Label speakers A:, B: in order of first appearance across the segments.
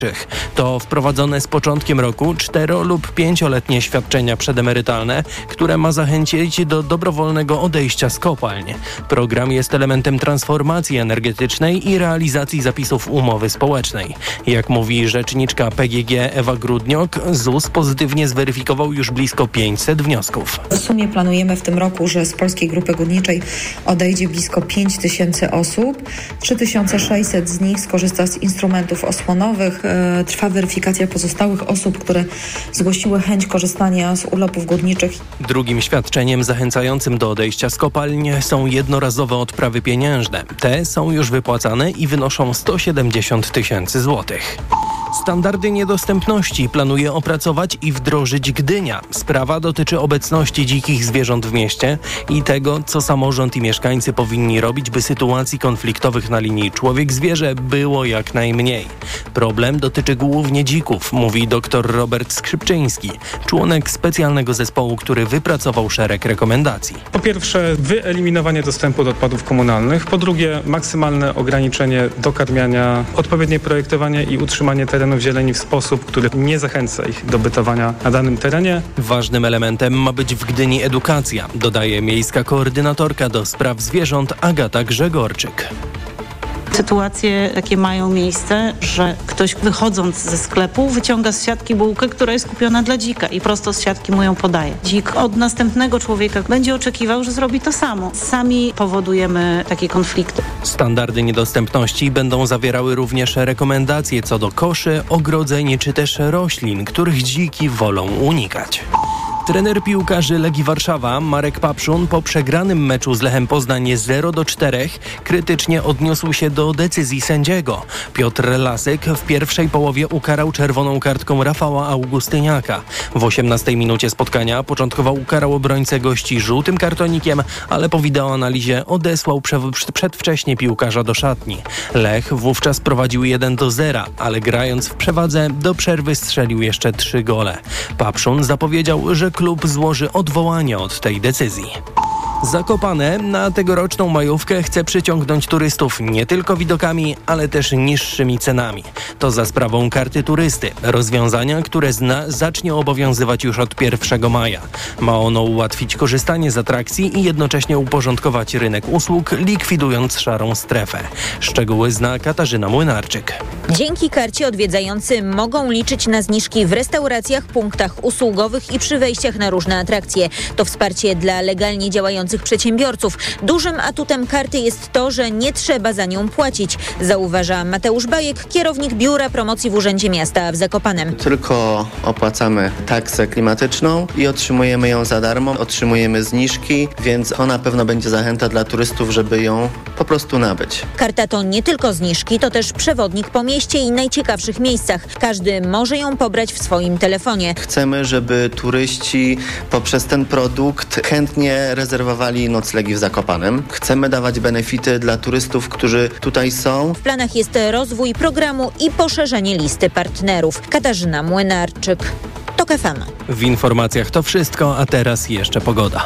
A: To wprowadzone z początkiem roku 4- lub 5-letnie świadczenia przedemerytalne, które ma zachęcić do dobrowolnego odejścia z kopalń. Program jest elementem transformacji energetycznej i realizacji zapisów umowy społecznej. Jak mówi rzeczniczka PGG Ewa Grudniok, ZUS pozytywnie zweryfikował już blisko 500 wniosków.
B: W sumie planujemy w tym roku, że z Polskiej Grupy Górniczej odejdzie blisko 5000 osób. 3600 z nich skorzysta z instrumentów osłonowych. Trwa weryfikacja pozostałych osób, które zgłosiły chęć korzystania z urlopów górniczych.
A: Drugim świadczeniem zachęcającym do odejścia z kopalń są jednorazowe odprawy pieniężne. Te są już wypłacane i wynoszą 170 000 złotych. Standardy niedostępności planuje opracować i wdrożyć Gdynia. Sprawa dotyczy obecności dzikich zwierząt w mieście i tego, co samorząd i mieszkańcy powinni robić, by sytuacji konfliktowych na linii człowiek-zwierzę było jak najmniej. Problem dotyczy głównie dzików, mówi dr Robert Skrzypczyński, członek specjalnego zespołu, który wypracował szereg rekomendacji.
C: Po pierwsze, wyeliminowanie dostępu do odpadów komunalnych. Po drugie, maksymalne ograniczenie dokarmiania, odpowiednie projektowanie i utrzymanie terenów zieleni w sposób, który nie zachęca ich do bytowania na danym terenie.
A: Ważnym elementem ma być w Gdyni edukacja, dodaje miejska koordynatorka do spraw zwierząt Agata Grzegorczyk.
D: Sytuacje takie mają miejsce, że ktoś wychodząc ze sklepu wyciąga z siatki bułkę, która jest kupiona dla dzika i prosto z siatki mu ją podaje. Dzik od następnego człowieka będzie oczekiwał, że zrobi to samo. Sami powodujemy takie konflikty.
A: Standardy niedostępności będą zawierały również rekomendacje co do koszy, ogrodzeń czy też roślin, których dziki wolą unikać. Trener piłkarzy Legii Warszawa Marek Papszun po przegranym meczu z Lechem Poznań 0-4 krytycznie odniósł się do decyzji sędziego. Piotr Lasek w pierwszej połowie ukarał czerwoną kartką Rafała Augustyniaka. W 18 minucie spotkania początkowo ukarał obrońcę gości żółtym kartonikiem, ale po wideoanalizie odesłał przedwcześnie piłkarza do szatni. Lech wówczas prowadził 1-0, ale grając w przewadze do przerwy strzelił jeszcze 3 gole. Papszun zapowiedział, że klub złoży odwołanie od tej decyzji. Zakopane na tegoroczną majówkę chce przyciągnąć turystów nie tylko widokami, ale też niższymi cenami. To za sprawą karty turysty, rozwiązania, które zacznie obowiązywać już od 1 maja. Ma ono ułatwić korzystanie z atrakcji i jednocześnie uporządkować rynek usług, likwidując szarą strefę. Szczegóły zna Katarzyna Młynarczyk.
E: Dzięki karcie odwiedzający mogą liczyć na zniżki w restauracjach, punktach usługowych i przy wejściach na różne atrakcje. To wsparcie dla legalnie działających przedsiębiorców. Dużym atutem karty jest to, że nie trzeba za nią płacić, zauważa Mateusz Bajek, kierownik Biura Promocji w Urzędzie Miasta w Zakopanem.
F: Tylko opłacamy taksę klimatyczną i otrzymujemy ją za darmo, otrzymujemy zniżki, więc ona na pewno będzie zachęta dla turystów, żeby ją po prostu nabyć.
E: Karta to nie tylko zniżki, to też przewodnik po mieście i najciekawszych miejscach. Każdy może ją pobrać w swoim telefonie.
F: Chcemy, żeby turyści poprzez ten produkt chętnie rezerwowali noclegi w Zakopanem. Chcemy dawać benefity dla turystów, którzy tutaj są.
E: W planach jest rozwój programu i poszerzenie listy partnerów. Katarzyna Młynarczyk, TOK FM.
A: W informacjach to wszystko, a teraz jeszcze pogoda.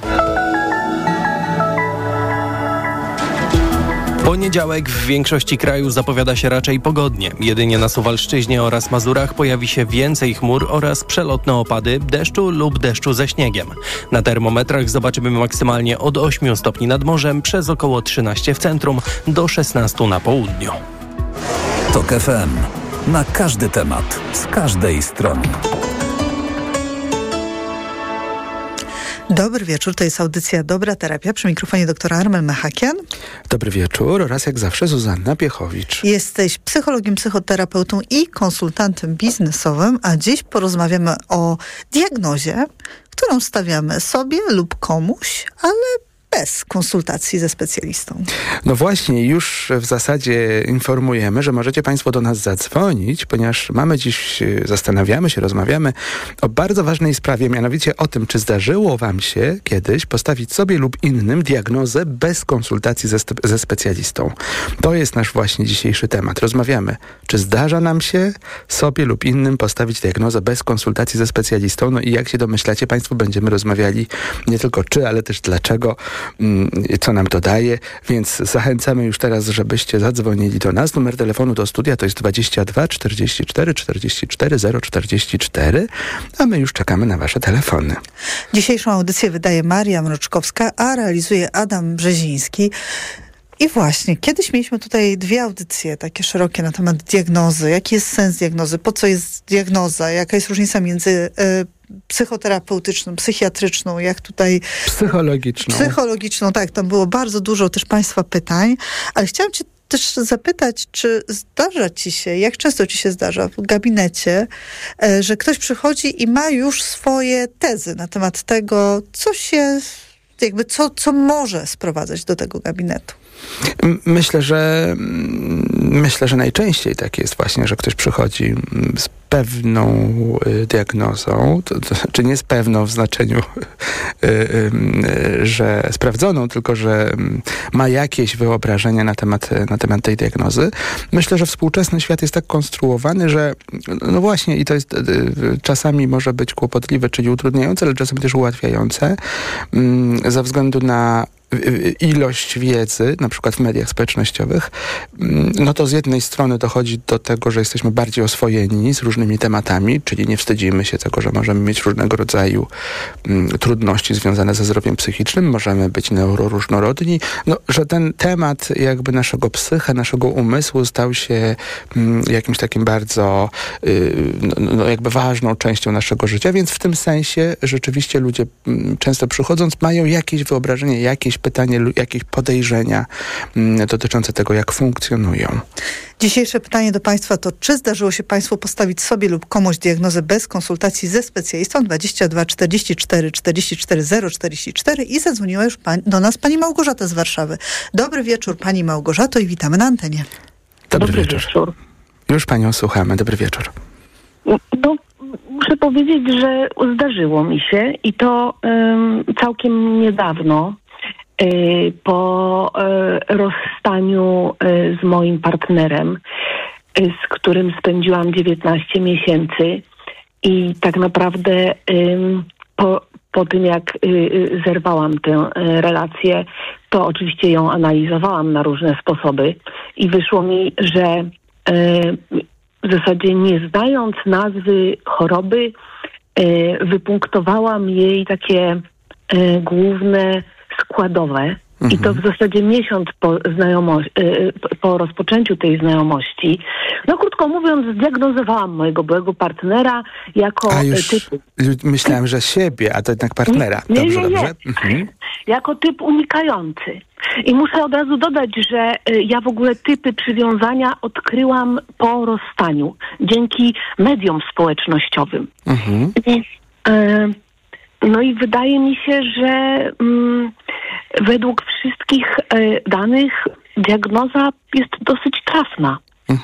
A: Poniedziałek w większości kraju zapowiada się raczej pogodnie. Jedynie na Suwalszczyźnie oraz Mazurach pojawi się więcej chmur oraz przelotne opady deszczu lub deszczu ze śniegiem. Na termometrach zobaczymy maksymalnie od 8 stopni nad morzem, przez około 13 w centrum do 16 na południu.
G: TOK FM. Na każdy temat, z każdej strony.
H: Dobry wieczór, to jest audycja Dobra Terapia. Przy mikrofonie doktora Armen Mechakian.
I: Dobry wieczór oraz jak zawsze Zuzanna Piechowicz.
H: Jesteś psychologiem, psychoterapeutą i konsultantem biznesowym, a dziś porozmawiamy o diagnozie, którą stawiamy sobie lub komuś, ale bez konsultacji ze specjalistą.
I: No właśnie, już w zasadzie informujemy, że możecie Państwo do nas zadzwonić, ponieważ zastanawiamy się, rozmawiamy o bardzo ważnej sprawie, mianowicie o tym, czy zdarzyło Wam się kiedyś postawić sobie lub innym diagnozę bez konsultacji ze specjalistą. To jest nasz właśnie dzisiejszy temat. Rozmawiamy, czy zdarza nam się sobie lub innym postawić diagnozę bez konsultacji ze specjalistą. No i jak się domyślacie, Państwo będziemy rozmawiali nie tylko czy, ale też dlaczego. co nam to daje, więc zachęcamy już teraz, żebyście zadzwonili do nas. Numer telefonu do studia to jest 22 44 44 044, a my już czekamy na wasze telefony.
H: Dzisiejszą audycję wydaje Maria Mroczkowska, a realizuje Adam Brzeziński. I właśnie, kiedyś mieliśmy tutaj 2 audycje takie szerokie na temat diagnozy. Jaki jest sens diagnozy? Po co jest diagnoza? Jaka jest różnica między psychoterapeutyczną, psychiatryczną, jak tutaj... Psychologiczną, tak. Tam było bardzo dużo też państwa pytań, ale chciałam cię też zapytać, czy zdarza ci się, jak często ci się zdarza w gabinecie, że ktoś przychodzi i ma już swoje tezy na temat tego, co się, jakby co może sprowadzać do tego gabinetu?
I: Myślę, że najczęściej tak jest właśnie, że ktoś przychodzi z pewną diagnozą, czy nie z pewną w znaczeniu, że sprawdzoną, tylko że ma jakieś wyobrażenia na temat tej diagnozy. Myślę, że współczesny świat jest tak konstruowany, że no właśnie, i to jest czasami może być kłopotliwe, czyli utrudniające, ale czasem też ułatwiające, ze względu na ilość wiedzy, na przykład w mediach społecznościowych, no to z jednej strony dochodzi do tego, że jesteśmy bardziej oswojeni z różnymi tematami, czyli nie wstydzimy się tego, że możemy mieć różnego rodzaju trudności związane ze zdrowiem psychicznym, możemy być neuroróżnorodni, no, że ten temat jakby naszego psyche, naszego umysłu stał się jakimś takim bardzo jakby ważną częścią naszego życia, więc w tym sensie rzeczywiście ludzie często przychodząc mają jakieś wyobrażenie, jakieś pytanie, jakieś podejrzenia dotyczące tego, jak funkcjonują.
H: Dzisiejsze pytanie do państwa to, czy zdarzyło się państwu postawić sobie lub komuś diagnozę bez konsultacji ze specjalistą? 22 44 44 044 i zadzwoniła już do nas pani Małgorzata z Warszawy. Dobry wieczór pani Małgorzato i witamy na antenie.
I: Dobry wieczór. Już panią słuchamy. Dobry wieczór.
J: No, muszę powiedzieć, że zdarzyło mi się i to całkiem niedawno. Po rozstaniu z moim partnerem, z którym spędziłam 19 miesięcy i tak naprawdę po tym, jak zerwałam tę relację, to oczywiście ją analizowałam na różne sposoby i wyszło mi, że w zasadzie nie znając nazwy choroby, wypunktowałam jej takie główne składowe. I to w zasadzie miesiąc po rozpoczęciu tej znajomości, no krótko mówiąc, zdiagnozowałam mojego byłego partnera jako typ...
I: Myślałem, że siebie, a to jednak partnera.
J: Dobrze. Mhm. Jako typ unikający. I muszę od razu dodać, że ja w ogóle typy przywiązania odkryłam po rozstaniu. Dzięki mediom społecznościowym. Mhm. No i wydaje mi się, że według wszystkich danych diagnoza jest dosyć trafna.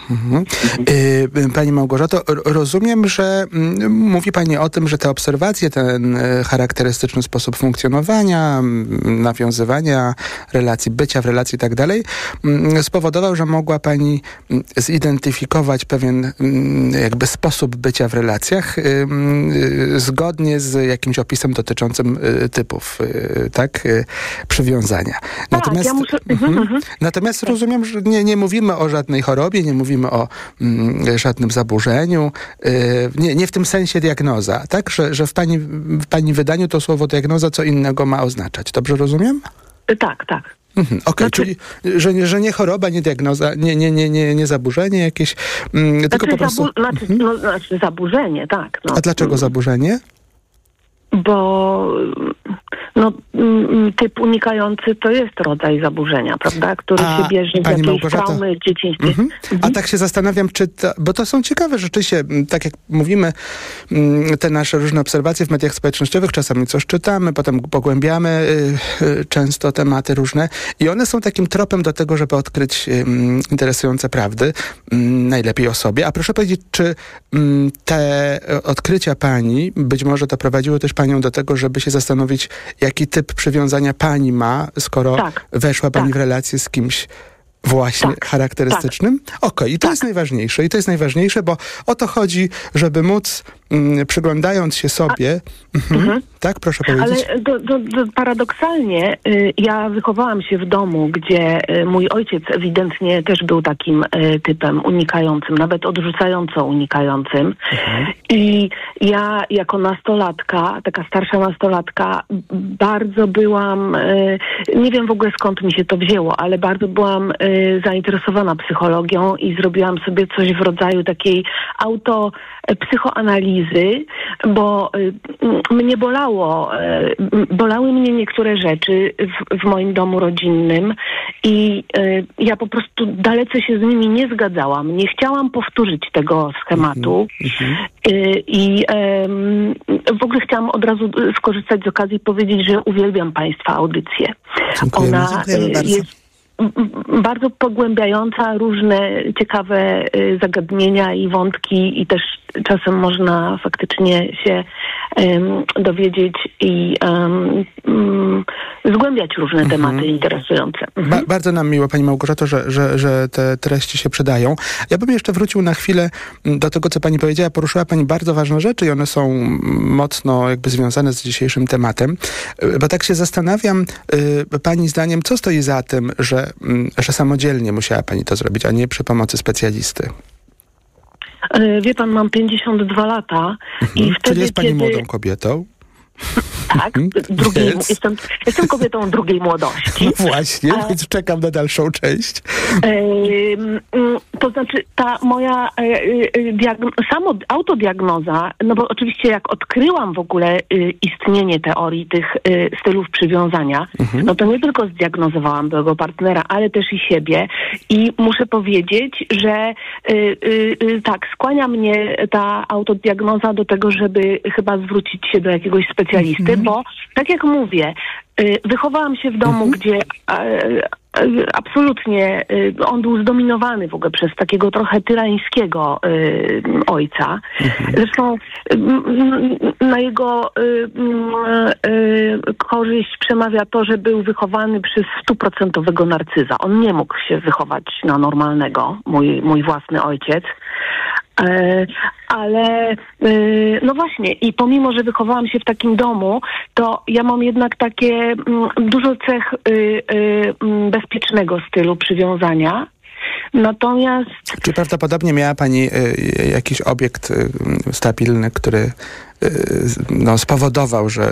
I: Pani Małgorzato, rozumiem, że mówi pani o tym, że te obserwacje, ten charakterystyczny sposób funkcjonowania, nawiązywania relacji, bycia w relacji i tak dalej, spowodował, że mogła pani zidentyfikować pewien jakby sposób bycia w relacjach zgodnie z jakimś opisem dotyczącym typów, tak, przywiązania. Natomiast,
J: ja muszę...
I: Natomiast rozumiem, że nie mówimy o żadnej chorobie, nie mówimy o żadnym zaburzeniu. Nie w tym sensie diagnoza, tak? Że w pani wydaniu to słowo diagnoza co innego ma oznaczać. Dobrze rozumiem?
J: Tak.
I: Okej, czyli że nie choroba, nie diagnoza, nie zaburzenie jakieś, tylko po prostu...
J: zaburzenie, tak. No.
I: A dlaczego zaburzenie?
J: Bo typ unikający to jest rodzaj zaburzenia, prawda? Który się bierze z jakiejś
I: Małgorzato,
J: traumy w dzieciństwie.
I: A tak się zastanawiam, bo to są ciekawe rzeczywiście, tak jak mówimy, te nasze różne obserwacje w mediach społecznościowych, czasami coś czytamy, potem pogłębiamy często tematy różne i one są takim tropem do tego, żeby odkryć interesujące prawdy, najlepiej o sobie. A proszę powiedzieć, czy te odkrycia pani, być może doprowadziło też panią do tego, żeby się zastanowić, jaki typ przywiązania pani ma, skoro weszła pani w relację z kimś właśnie charakterystycznym? Okej, i to jest najważniejsze. I to jest najważniejsze, bo o to chodzi, żeby móc przyglądając się sobie... Tak, proszę powiedzieć.
J: Ale paradoksalnie ja wychowałam się w domu, gdzie mój ojciec ewidentnie też był takim typem unikającym, nawet odrzucająco unikającym. I ja jako nastolatka, taka starsza nastolatka, bardzo byłam, nie wiem w ogóle skąd mi się to wzięło, ale bardzo byłam zainteresowana psychologią i zrobiłam sobie coś w rodzaju takiej psychoanalizy, bo mnie bolały mnie niektóre rzeczy w moim domu rodzinnym i ja po prostu dalece się z nimi nie zgadzałam. Nie chciałam powtórzyć tego schematu i w ogóle chciałam od razu skorzystać z okazji i powiedzieć, że uwielbiam Państwa audycję.
H: Dziękujemy bardzo.
J: Jest bardzo pogłębiająca różne ciekawe zagadnienia i wątki i też czasem można faktycznie się dowiedzieć i zgłębiać różne tematy interesujące.
I: Bardzo nam miło, Pani Małgorzato, że te treści się przydają. Ja bym jeszcze wrócił na chwilę do tego, co Pani powiedziała. Poruszyła Pani bardzo ważne rzeczy i one są mocno jakby związane z dzisiejszym tematem. Bo tak się zastanawiam, Pani zdaniem, co stoi za tym, że samodzielnie musiała Pani to zrobić, a nie przy pomocy specjalisty?
J: Wie pan, mam 52 lata i wtedy,
I: czyli jest Pani młodą kobietą?
J: Tak, jestem kobietą drugiej młodości.
I: No właśnie, więc czekam na dalszą część.
J: To znaczy ta moja autodiagnoza, no bo oczywiście jak odkryłam w ogóle istnienie teorii tych stylów przywiązania, no to nie tylko zdiagnozowałam tego partnera, ale też i siebie i muszę powiedzieć, że tak, skłania mnie ta autodiagnoza do tego, żeby chyba zwrócić się do jakiegoś specjalisty, bo tak jak mówię, wychowałam się w domu, gdzie absolutnie on był zdominowany w ogóle przez takiego trochę tyrańskiego ojca. Zresztą na jego korzyść przemawia to, że był wychowany przez 100% narcyza. On nie mógł się wychować na normalnego, mój własny ojciec. Ale no właśnie i pomimo, że wychowałam się w takim domu, to ja mam jednak takie dużo cech bezpiecznego stylu przywiązania. Natomiast...
I: Czy prawdopodobnie miała Pani jakiś obiekt stabilny, który spowodował, że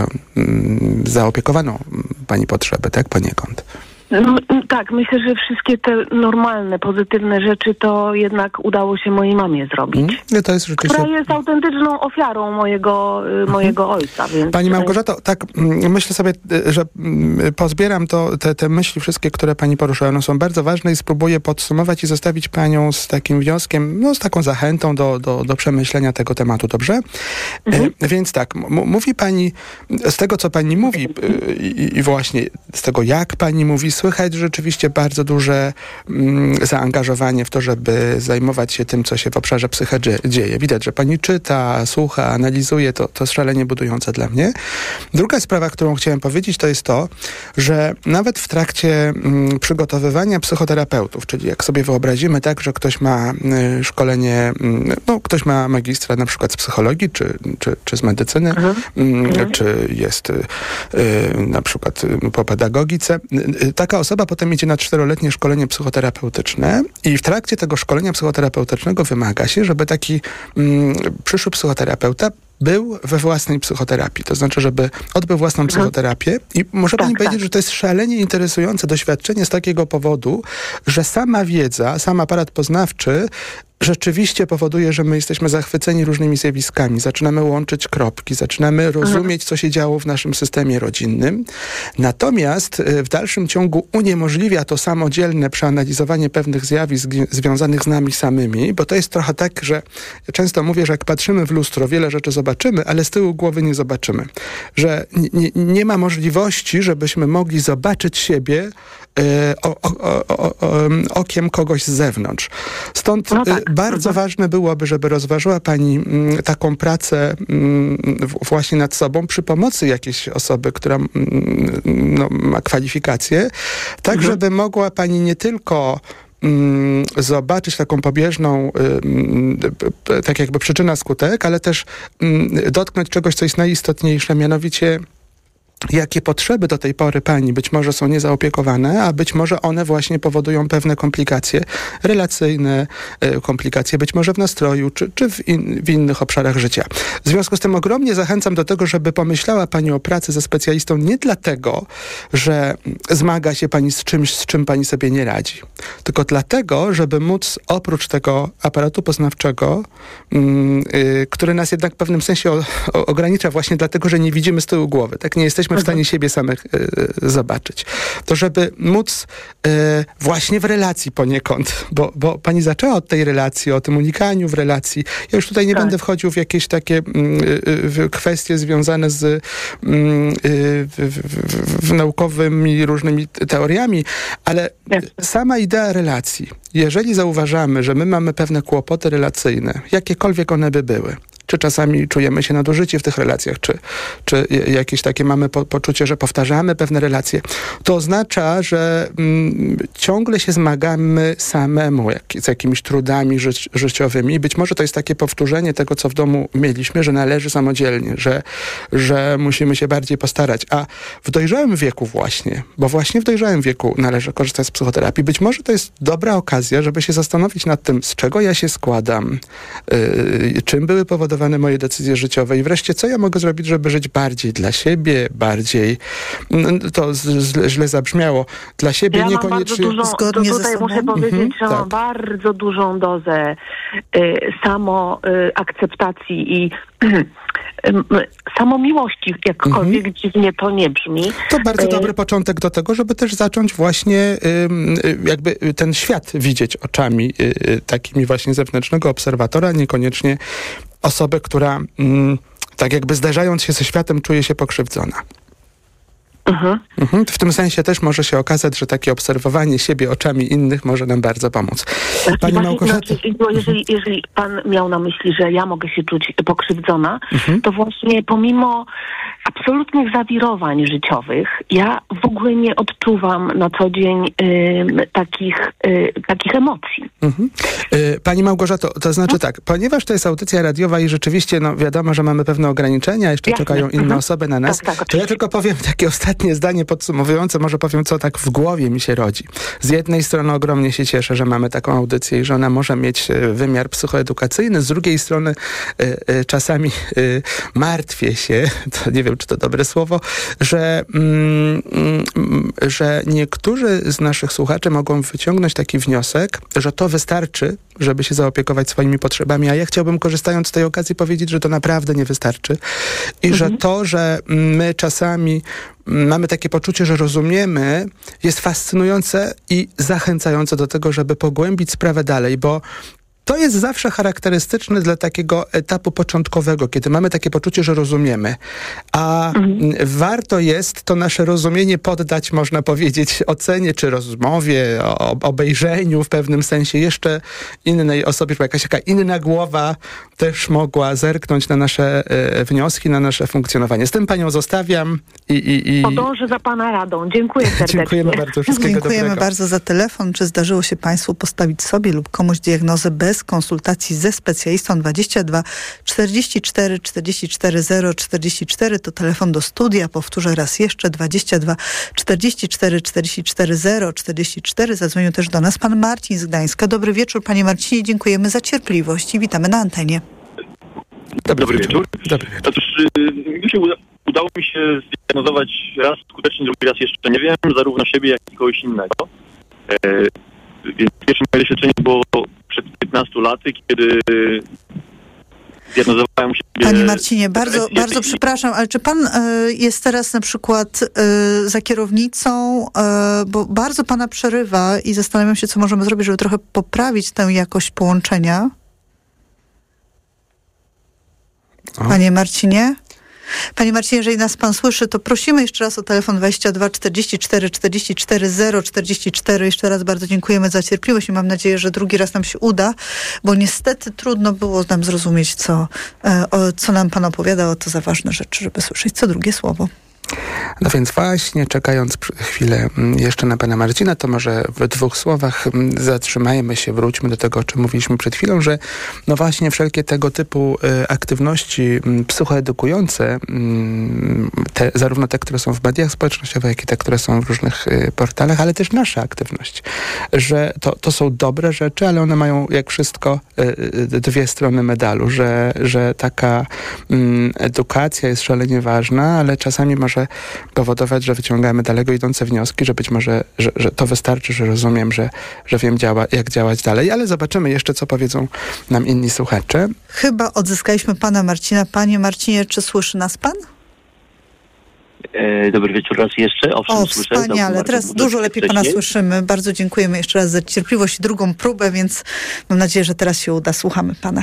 I: zaopiekowano Pani potrzeby, tak poniekąd?
J: Tak, myślę, że wszystkie te normalne, pozytywne rzeczy to jednak udało się mojej mamie zrobić.
I: To jest rzeczywiście...
J: Która jest autentyczną ofiarą mojego ojca. Więc...
I: Pani Małgorzato, tak myślę sobie, że pozbieram te myśli wszystkie, które Pani poruszyła. One są bardzo ważne i spróbuję podsumować i zostawić Panią z takim wnioskiem, z taką zachętą do przemyślenia tego tematu, dobrze? Więc tak, mówi Pani, z tego co Pani mówi i właśnie z tego jak Pani mówi, słychać rzeczywiście bardzo duże zaangażowanie w to, żeby zajmować się tym, co się w obszarze psyche dzieje. Widać, że Pani czyta, słucha, analizuje, to szalenie budujące dla mnie. Druga sprawa, którą chciałem powiedzieć, to jest to, że nawet w trakcie przygotowywania psychoterapeutów, czyli jak sobie wyobrazimy tak, że ktoś ma szkolenie, ktoś ma magistra na przykład z psychologii, czy z medycyny, czy jest na przykład po pedagogice, taka osoba potem idzie na 4-letnie szkolenie psychoterapeutyczne i w trakcie tego szkolenia psychoterapeutycznego wymaga się, żeby taki przyszły psychoterapeuta był we własnej psychoterapii. To znaczy, żeby odbył własną psychoterapię i może Pani powiedzieć, że to jest szalenie interesujące doświadczenie z takiego powodu, że sama wiedza, sam aparat poznawczy rzeczywiście powoduje, że my jesteśmy zachwyceni różnymi zjawiskami. Zaczynamy łączyć kropki, zaczynamy rozumieć, co się działo w naszym systemie rodzinnym. Natomiast w dalszym ciągu uniemożliwia to samodzielne przeanalizowanie pewnych zjawisk związanych z nami samymi, bo to jest trochę tak, że ja często mówię, że jak patrzymy w lustro, wiele rzeczy zobaczymy, ale z tyłu głowy nie zobaczymy. Że nie ma możliwości, żebyśmy mogli zobaczyć siebie okiem kogoś z zewnątrz. Stąd bardzo ważne byłoby, żeby rozważyła Pani taką pracę właśnie nad sobą przy pomocy jakiejś osoby, która ma kwalifikacje, tak żeby mogła Pani nie tylko zobaczyć taką pobieżną, tak jakby przyczyna-skutek, ale też dotknąć czegoś, co jest najistotniejsze, mianowicie jakie potrzeby do tej pory pani być może są niezaopiekowane, a być może one właśnie powodują pewne komplikacje relacyjne, komplikacje być może w nastroju, czy w innych obszarach życia. W związku z tym ogromnie zachęcam do tego, żeby pomyślała pani o pracy ze specjalistą nie dlatego, że zmaga się pani z czymś, z czym pani sobie nie radzi, tylko dlatego, żeby móc oprócz tego aparatu poznawczego, który nas jednak w pewnym sensie ogranicza właśnie dlatego, że nie widzimy z tyłu głowy, tak, nie jesteśmy w stanie siebie samych zobaczyć. To żeby móc właśnie w relacji poniekąd, bo pani zaczęła od tej relacji, o tym unikaniu w relacji. Ja już tutaj nie będę wchodził w jakieś takie kwestie związane z naukowymi różnymi teoriami, ale sama idea relacji, jeżeli zauważamy, że my mamy pewne kłopoty relacyjne, jakiekolwiek one by były, czy czasami czujemy się nadużyci w tych relacjach, czy jakieś takie mamy poczucie, że powtarzamy pewne relacje, to oznacza, że ciągle się zmagamy samemu z jakimiś trudami życiowymi. Być może to jest takie powtórzenie tego, co w domu mieliśmy, że należy samodzielnie, że musimy się bardziej postarać. A w dojrzałym wieku właśnie, bo właśnie w dojrzałym wieku należy korzystać z psychoterapii, być może to jest dobra okazja, żeby się zastanowić nad tym, z czego ja się składam, czym były powodowane moje decyzje życiowe i wreszcie, co ja mogę zrobić, żeby żyć bardziej dla siebie, bardziej, to źle zabrzmiało, dla siebie niekoniecznie...
J: Zgodnie tutaj muszę powiedzieć, że mam bardzo dużą dozę samoakceptacji i samomiłości, jakkolwiek dziwnie to nie brzmi.
I: To bardzo dobry początek do tego, żeby też zacząć właśnie jakby ten świat widzieć oczami takimi właśnie zewnętrznego obserwatora, niekoniecznie osobę, która tak jakby zderzając się ze światem czuje się pokrzywdzona. W tym sensie też może się okazać, że takie obserwowanie siebie oczami innych może nam bardzo pomóc. Pani Małgorzato...
J: Jeżeli pan miał na myśli, że ja mogę się czuć pokrzywdzona, to właśnie pomimo absolutnych zawirowań życiowych, ja w ogóle nie odczuwam na co dzień takich emocji.
I: Pani Małgorzato, to znaczy tak, ponieważ to jest audycja radiowa i rzeczywiście wiadomo, że mamy pewne ograniczenia, jeszcze czekają inne osoby na nas, to ja tylko powiem takie ostatnie zdanie podsumowujące, może powiem, co tak w głowie mi się rodzi. Z jednej strony ogromnie się cieszę, że mamy taką audycję i że ona może mieć wymiar psychoedukacyjny, z drugiej strony czasami martwię się, to nie wiem, czy to dobre słowo, że niektórzy z naszych słuchaczy mogą wyciągnąć taki wniosek, że to wystarczy, żeby się zaopiekować swoimi potrzebami, a ja chciałbym, korzystając z tej okazji, powiedzieć, że to naprawdę nie wystarczy i że to, że my czasami mamy takie poczucie, że rozumiemy, jest fascynujące i zachęcające do tego, żeby pogłębić sprawę dalej, bo to jest zawsze charakterystyczne dla takiego etapu początkowego, kiedy mamy takie poczucie, że rozumiemy. A warto jest to nasze rozumienie poddać, można powiedzieć, ocenie czy rozmowie, obejrzeniu w pewnym sensie jeszcze innej osobie, żeby jakaś taka inna głowa też mogła zerknąć na nasze wnioski, na nasze funkcjonowanie. Z tym panią zostawiam i...
J: Podążę za pana radą. Dziękuję serdecznie.
I: Dziękujemy bardzo. Wszystkiego
H: Dziękujemy
I: dobrego.
H: bardzo za telefon. Czy zdarzyło się państwu postawić sobie lub komuś diagnozę bez konsultacji ze specjalistą? 22 44 44 0 44 to telefon do studia. Powtórzę raz jeszcze. 22 44 44 0 44. Zadzwonił też do nas pan Marcin z Gdańska. Dobry wieczór, panie Marcinie. Dziękujemy za cierpliwość i witamy na antenie.
K: Dobry wieczór.
I: Dobry wieczór.
K: Otóż udało mi się zdiagnozować raz skutecznie, drugi raz jeszcze nie wiem, zarówno siebie, jak i kogoś innego. Więc pierwsze moje doświadczenie było przed 15 laty, kiedy zdiagnozowałem siebie...
H: Panie Marcinie, bardzo przepraszam, ale czy pan jest teraz na przykład za kierownicą, bo bardzo pana przerywa i zastanawiam się, co możemy zrobić, żeby trochę poprawić tę jakość połączenia? Panie Marcinie? Panie Marcinie, jeżeli nas pan słyszy, to prosimy jeszcze raz o telefon 22 44 44 0 44. Jeszcze raz bardzo dziękujemy za cierpliwość i mam nadzieję, że drugi raz nam się uda, bo niestety trudno było nam zrozumieć, co nam pan opowiadał, to za ważne rzeczy, żeby słyszeć co drugie słowo.
I: No więc właśnie, czekając chwilę jeszcze na pana Marcina, to może w 2 słowach zatrzymajmy się, wróćmy do tego, o czym mówiliśmy przed chwilą, że no właśnie wszelkie tego typu aktywności psychoedukujące, zarówno te, które są w mediach społecznościowych, jak i te, które są w różnych portalach, ale też nasza aktywność, że to są dobre rzeczy, ale one mają jak wszystko 2 strony medalu, że taka edukacja jest szalenie ważna, ale czasami może powodować, że wyciągamy daleko idące wnioski, że być może, że to wystarczy, że rozumiem, że wiem jak działać dalej, ale zobaczymy jeszcze, co powiedzą nam inni słuchacze.
H: Chyba odzyskaliśmy pana Marcina. Panie Marcinie, czy słyszy nas pan?
L: Dobry wieczór raz jeszcze. Owszem, słyszę.
H: Wspaniale. Teraz dużo lepiej pana słyszymy. Bardzo dziękujemy jeszcze raz za cierpliwość i drugą próbę, więc mam nadzieję, że teraz się uda. Słuchamy pana.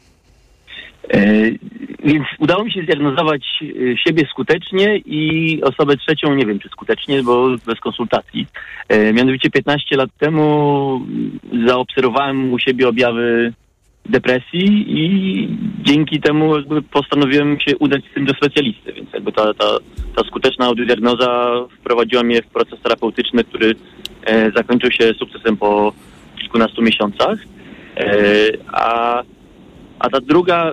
L: Więc udało mi się zdiagnozować siebie skutecznie i osobę trzecią, nie wiem czy skutecznie, bo bez konsultacji. Mianowicie 15 lat temu zaobserwowałem u siebie objawy depresji i dzięki temu jakby postanowiłem się udać z tym do specjalisty, więc jakby ta skuteczna autodiagnoza wprowadziła mnie w proces terapeutyczny, który zakończył się sukcesem po kilkunastu miesiącach. A ta druga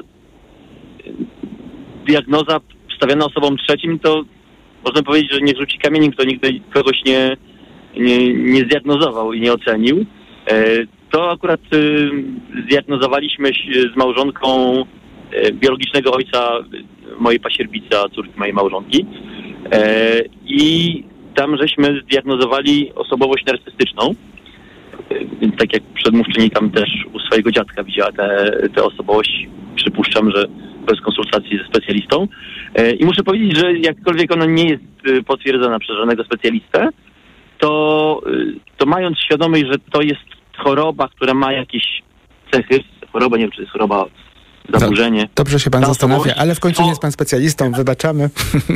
L: diagnoza stawiana osobom trzecim, to można powiedzieć, że niech rzuci kamieniem, kto nigdy kogoś nie zdiagnozował i nie ocenił. To akurat zdiagnozowaliśmy z małżonką biologicznego ojca mojej pasierbicy, a córki mojej małżonki. I tam żeśmy zdiagnozowali osobowość narcystyczną. Tak jak przedmówczyni tam też u swojego dziadka widziała tę osobowość. Przypuszczam, że bez konsultacji ze specjalistą. I muszę powiedzieć, że jakkolwiek ona nie jest potwierdzona przez żadnego specjalistę, to mając świadomość, że to jest choroba, która ma jakieś cechy, choroba, nie wiem, czy jest choroba, zaburzenie.
I: Dobrze się pan zastanawia, ale w końcu nie jest pan specjalistą, wybaczamy.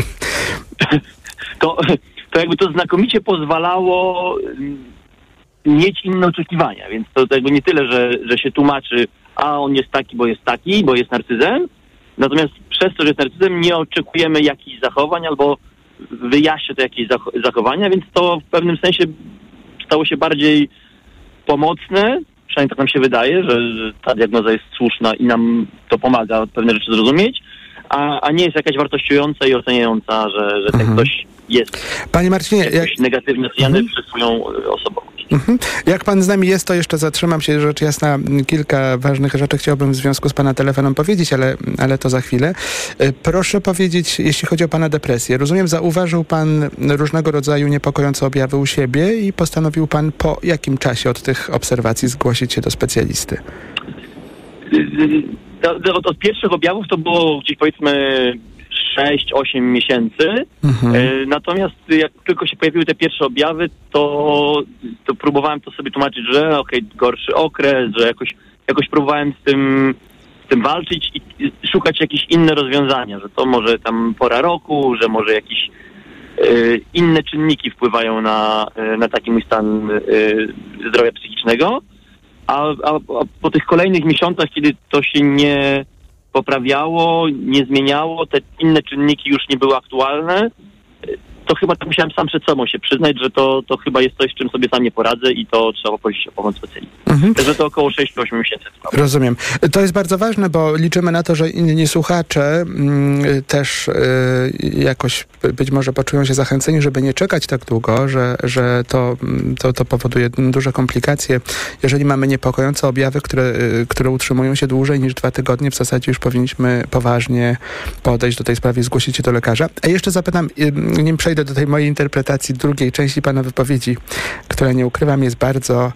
L: To jakby to znakomicie pozwalało mieć inne oczekiwania, więc to jakby nie tyle, że się tłumaczy, a on jest taki, bo jest narcyzem, natomiast przez to, że jest narcyzem, nie oczekujemy jakichś zachowań albo wyjaśnia to jakieś zachowania, więc to w pewnym sensie stało się bardziej pomocne, przynajmniej tak nam się wydaje, że ta diagnoza jest słuszna i nam to pomaga pewne rzeczy zrozumieć, a nie jest jakaś wartościująca i oceniająca, że ten ktoś jest
I: Panie Marcinie,
L: negatywnie oceniany przez swoją osobowość.
I: Jak pan z nami jest, to jeszcze zatrzymam się, rzecz jasna, kilka ważnych rzeczy chciałbym w związku z pana telefonem powiedzieć, ale to za chwilę. Proszę powiedzieć, jeśli chodzi o pana depresję. Rozumiem, zauważył pan różnego rodzaju niepokojące objawy u siebie i postanowił pan po jakim czasie od tych obserwacji zgłosić się do specjalisty?
L: Od pierwszych objawów to było gdzieś powiedzmy 6-8 miesięcy. Natomiast jak tylko się pojawiły te pierwsze objawy, to próbowałem to sobie tłumaczyć, że gorszy okres, że jakoś próbowałem z tym walczyć i szukać jakieś inne rozwiązania, że to może tam pora roku, że może jakieś inne czynniki wpływają na taki mój stan zdrowia psychicznego. A po tych kolejnych miesiącach, kiedy to się nie poprawiało, nie zmieniało, te inne czynniki już nie były aktualne, to chyba tak musiałem sam przed sobą się przyznać, że to chyba jest coś, z czym sobie sam nie poradzę i to trzeba prosić o pomoc specjalisty. Także to około 6-8 miesięcy trwa.
I: Rozumiem. To jest bardzo ważne, bo liczymy na to, że inni słuchacze też jakoś być może poczują się zachęceni, żeby nie czekać tak długo, że to powoduje duże komplikacje. Jeżeli mamy niepokojące objawy, które utrzymują się dłużej niż 2 tygodnie, w zasadzie już powinniśmy poważnie podejść do tej sprawy i zgłosić się do lekarza. A jeszcze zapytam, nim przejdę do tej mojej interpretacji drugiej części pana wypowiedzi, która, nie ukrywam, jest bardzo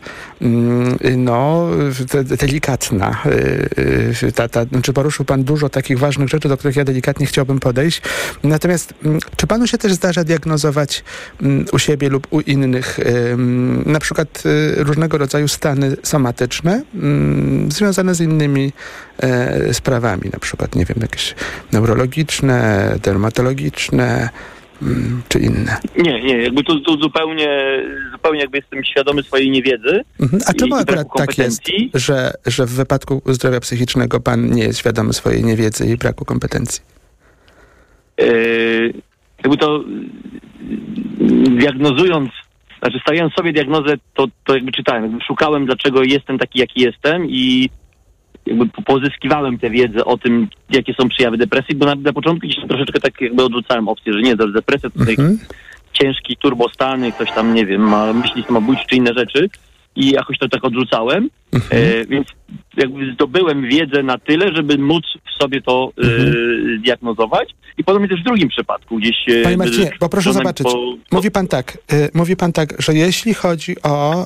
I: delikatna. Znaczy poruszył pan dużo takich ważnych rzeczy, do których ja delikatnie chciałbym podejść. Natomiast czy panu się też zdarza diagnozować u siebie lub u innych na przykład różnego rodzaju stany somatyczne związane z innymi sprawami, na przykład, nie wiem, jakieś neurologiczne, dermatologiczne, czy inne?
L: Nie, jakby to zupełnie jakby jestem świadomy swojej niewiedzy.
I: A czemu akurat tak jest, że w wypadku zdrowia psychicznego pan nie jest świadomy swojej niewiedzy i braku kompetencji?
L: jakby to diagnozując, znaczy stawiając sobie diagnozę, to jakby czytałem, jakby szukałem, dlaczego jestem taki, jaki jestem i jakby pozyskiwałem tę wiedzę o tym, jakie są przejawy depresji, bo na początku gdzieś troszeczkę tak jakby odrzucałem opcję, że nie, to depresja to tutaj ciężki turbostany, ktoś tam, nie wiem, ma myśli samobójcze czy inne rzeczy i jakoś to tak odrzucałem, więc jakby zdobyłem wiedzę na tyle, żeby móc w sobie to diagnozować i podobnie też w drugim przypadku gdzieś...
I: Panie Marcinie, bo proszę zobaczyć, mówi pan tak, że jeśli chodzi o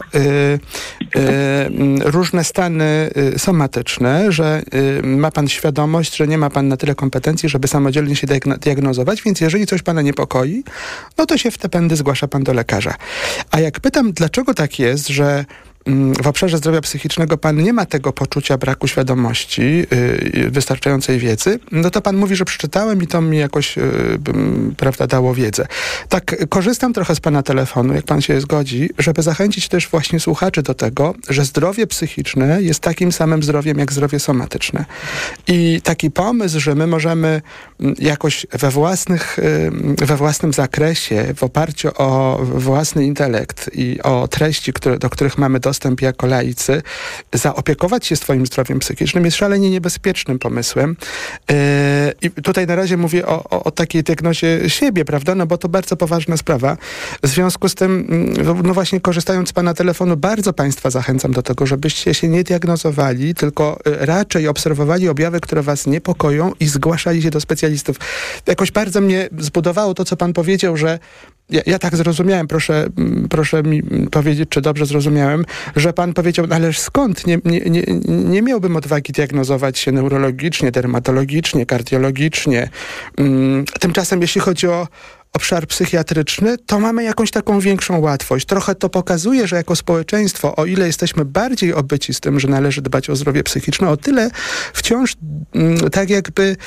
I: różne stany somatyczne, że ma pan świadomość, że nie ma pan na tyle kompetencji, żeby samodzielnie się diagnozować, więc jeżeli coś pana niepokoi, no to się w te pędy zgłasza pan do lekarza. A jak pytam, dlaczego tak jest, że w obszarze zdrowia psychicznego pan nie ma tego poczucia braku świadomości, wystarczającej wiedzy, no to pan mówi, że przeczytałem i to mi jakoś, prawda, dało wiedzę. Tak, korzystam trochę z pana telefonu, jak pan się zgodzi, żeby zachęcić też właśnie słuchaczy do tego, że zdrowie psychiczne jest takim samym zdrowiem, jak zdrowie somatyczne. I taki pomysł, że my możemy jakoś we własnym zakresie, w oparciu o własny intelekt i o treści, do których mamy dostęp jako laicy, zaopiekować się swoim zdrowiem psychicznym jest szalenie niebezpiecznym pomysłem. I tutaj na razie mówię o takiej diagnozie siebie, prawda? No bo to bardzo poważna sprawa. W związku z tym, no właśnie korzystając z pana telefonu, bardzo państwa zachęcam do tego, żebyście się nie diagnozowali, tylko raczej obserwowali objawy, które was niepokoją i zgłaszali się do specjalistów. Jakoś bardzo mnie zbudowało to, co pan powiedział, że ja tak zrozumiałem, proszę mi powiedzieć, czy dobrze zrozumiałem, że pan powiedział, no ależ skąd? Nie miałbym odwagi diagnozować się neurologicznie, dermatologicznie, kardiologicznie. Tymczasem jeśli chodzi o obszar psychiatryczny, to mamy jakąś taką większą łatwość. Trochę to pokazuje, że jako społeczeństwo, o ile jesteśmy bardziej obyci z tym, że należy dbać o zdrowie psychiczne, o tyle wciąż tak jakby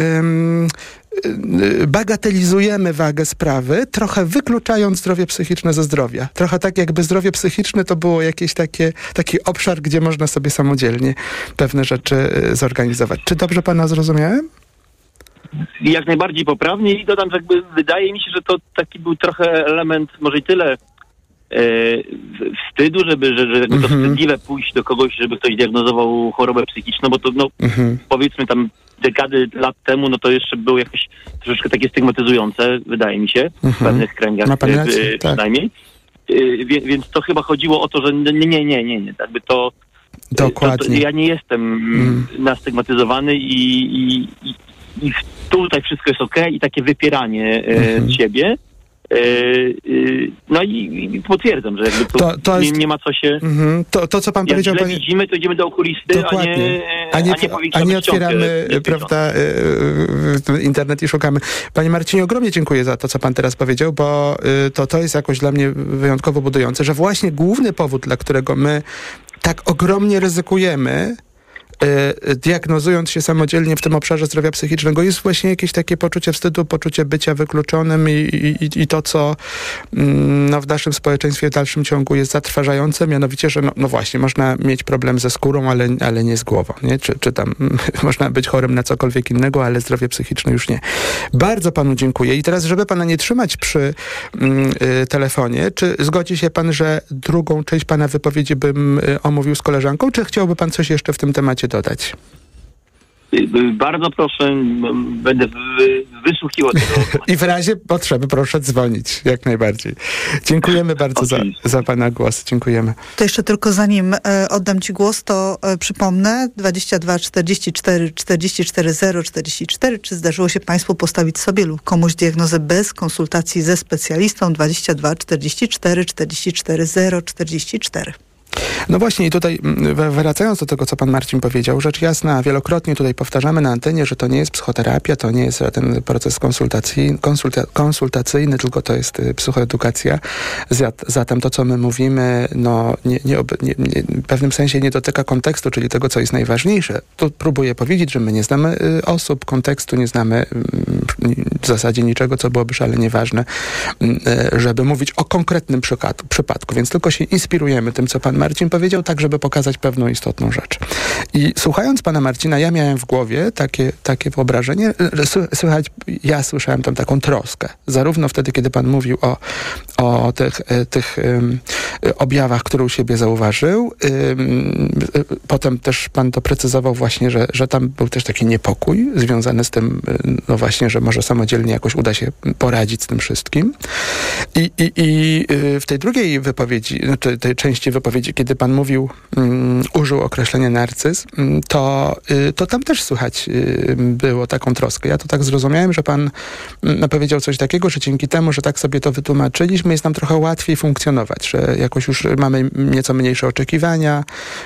I: bagatelizujemy wagę sprawy, trochę wykluczając zdrowie psychiczne ze zdrowia. Trochę tak jakby zdrowie psychiczne to było jakiś taki obszar, gdzie można sobie samodzielnie pewne rzeczy zorganizować. Czy dobrze pana zrozumiałem?
L: Jak najbardziej poprawnie i dodam, że jakby wydaje mi się, że to taki był trochę element, może i tyle wstydu, że jakby to wstydliwe pójść do kogoś, żeby ktoś diagnozował chorobę psychiczną, bo to powiedzmy tam dekady lat temu, no to jeszcze było jakoś troszeczkę takie stygmatyzujące, wydaje mi się, w pewnych kręgach przynajmniej. Więc to chyba chodziło o to, że nie. Jakby to... Dokładnie. Ja nie jestem nastygmatyzowany i tutaj wszystko jest okej i takie wypieranie siebie. No i potwierdzam, że jakby to nie ma co się...
I: To co pan powiedział...
L: Jak widzimy, to idziemy do okulisty,
I: a nie otwieramy, prawda, internet i szukamy. Panie Marcinie, ogromnie dziękuję za to, co pan teraz powiedział, bo to jest jakoś dla mnie wyjątkowo budujące, że właśnie główny powód, dla którego my tak ogromnie ryzykujemy, diagnozując się samodzielnie w tym obszarze zdrowia psychicznego, jest właśnie jakieś takie poczucie wstydu, poczucie bycia wykluczonym i to, co w naszym społeczeństwie w dalszym ciągu jest zatrważające, mianowicie, że no właśnie, można mieć problem ze skórą, ale nie z głową, nie? Czy tam można być chorym na cokolwiek innego, ale zdrowie psychiczne już nie. Bardzo panu dziękuję. I teraz, żeby pana nie trzymać przy telefonie, czy zgodzi się pan, że drugą część pana wypowiedzi bym omówił z koleżanką, czy chciałby pan coś jeszcze w tym temacie dodać?
L: Bardzo proszę, będę wysłuchiwał tego.
I: I w razie potrzeby proszę dzwonić, jak najbardziej. Dziękujemy bardzo za pana głos. Dziękujemy.
H: To jeszcze tylko zanim oddam ci głos, to przypomnę 22 44 44 044. Czy zdarzyło się państwu postawić sobie lub komuś diagnozę bez konsultacji ze specjalistą? 22 44 44 044.
I: No właśnie i tutaj wracając do tego, co pan Marcin powiedział, rzecz jasna, wielokrotnie tutaj powtarzamy na antenie, że to nie jest psychoterapia, to nie jest ten proces konsultacyjny, tylko to jest psychoedukacja. Zatem to, co my mówimy, w pewnym sensie nie dotyka kontekstu, czyli tego, co jest najważniejsze. Tu próbuję powiedzieć, że my nie znamy osób, kontekstu, nie znamy w zasadzie niczego, co byłoby szalenie ważne, żeby mówić o konkretnym przypadku, więc tylko się inspirujemy tym, co pan Marcin powiedział tak, żeby pokazać pewną istotną rzecz. I słuchając pana Marcina, ja miałem w głowie takie wyobrażenie, ja słyszałem tam taką troskę. Zarówno wtedy, kiedy pan mówił o tych objawach, które u siebie zauważył. Potem też pan doprecyzował właśnie, że tam był też taki niepokój związany z tym, no właśnie, że może samodzielnie jakoś uda się poradzić z tym wszystkim. I w tej drugiej wypowiedzi, znaczy tej części wypowiedzi, kiedy pan mówił, użył określenia narcyzm, to tam też słychać było taką troskę. Ja to tak zrozumiałem, że pan powiedział coś takiego, że dzięki temu, że tak sobie to wytłumaczyliśmy, jest nam trochę łatwiej funkcjonować, że jakoś już mamy nieco mniejsze oczekiwania,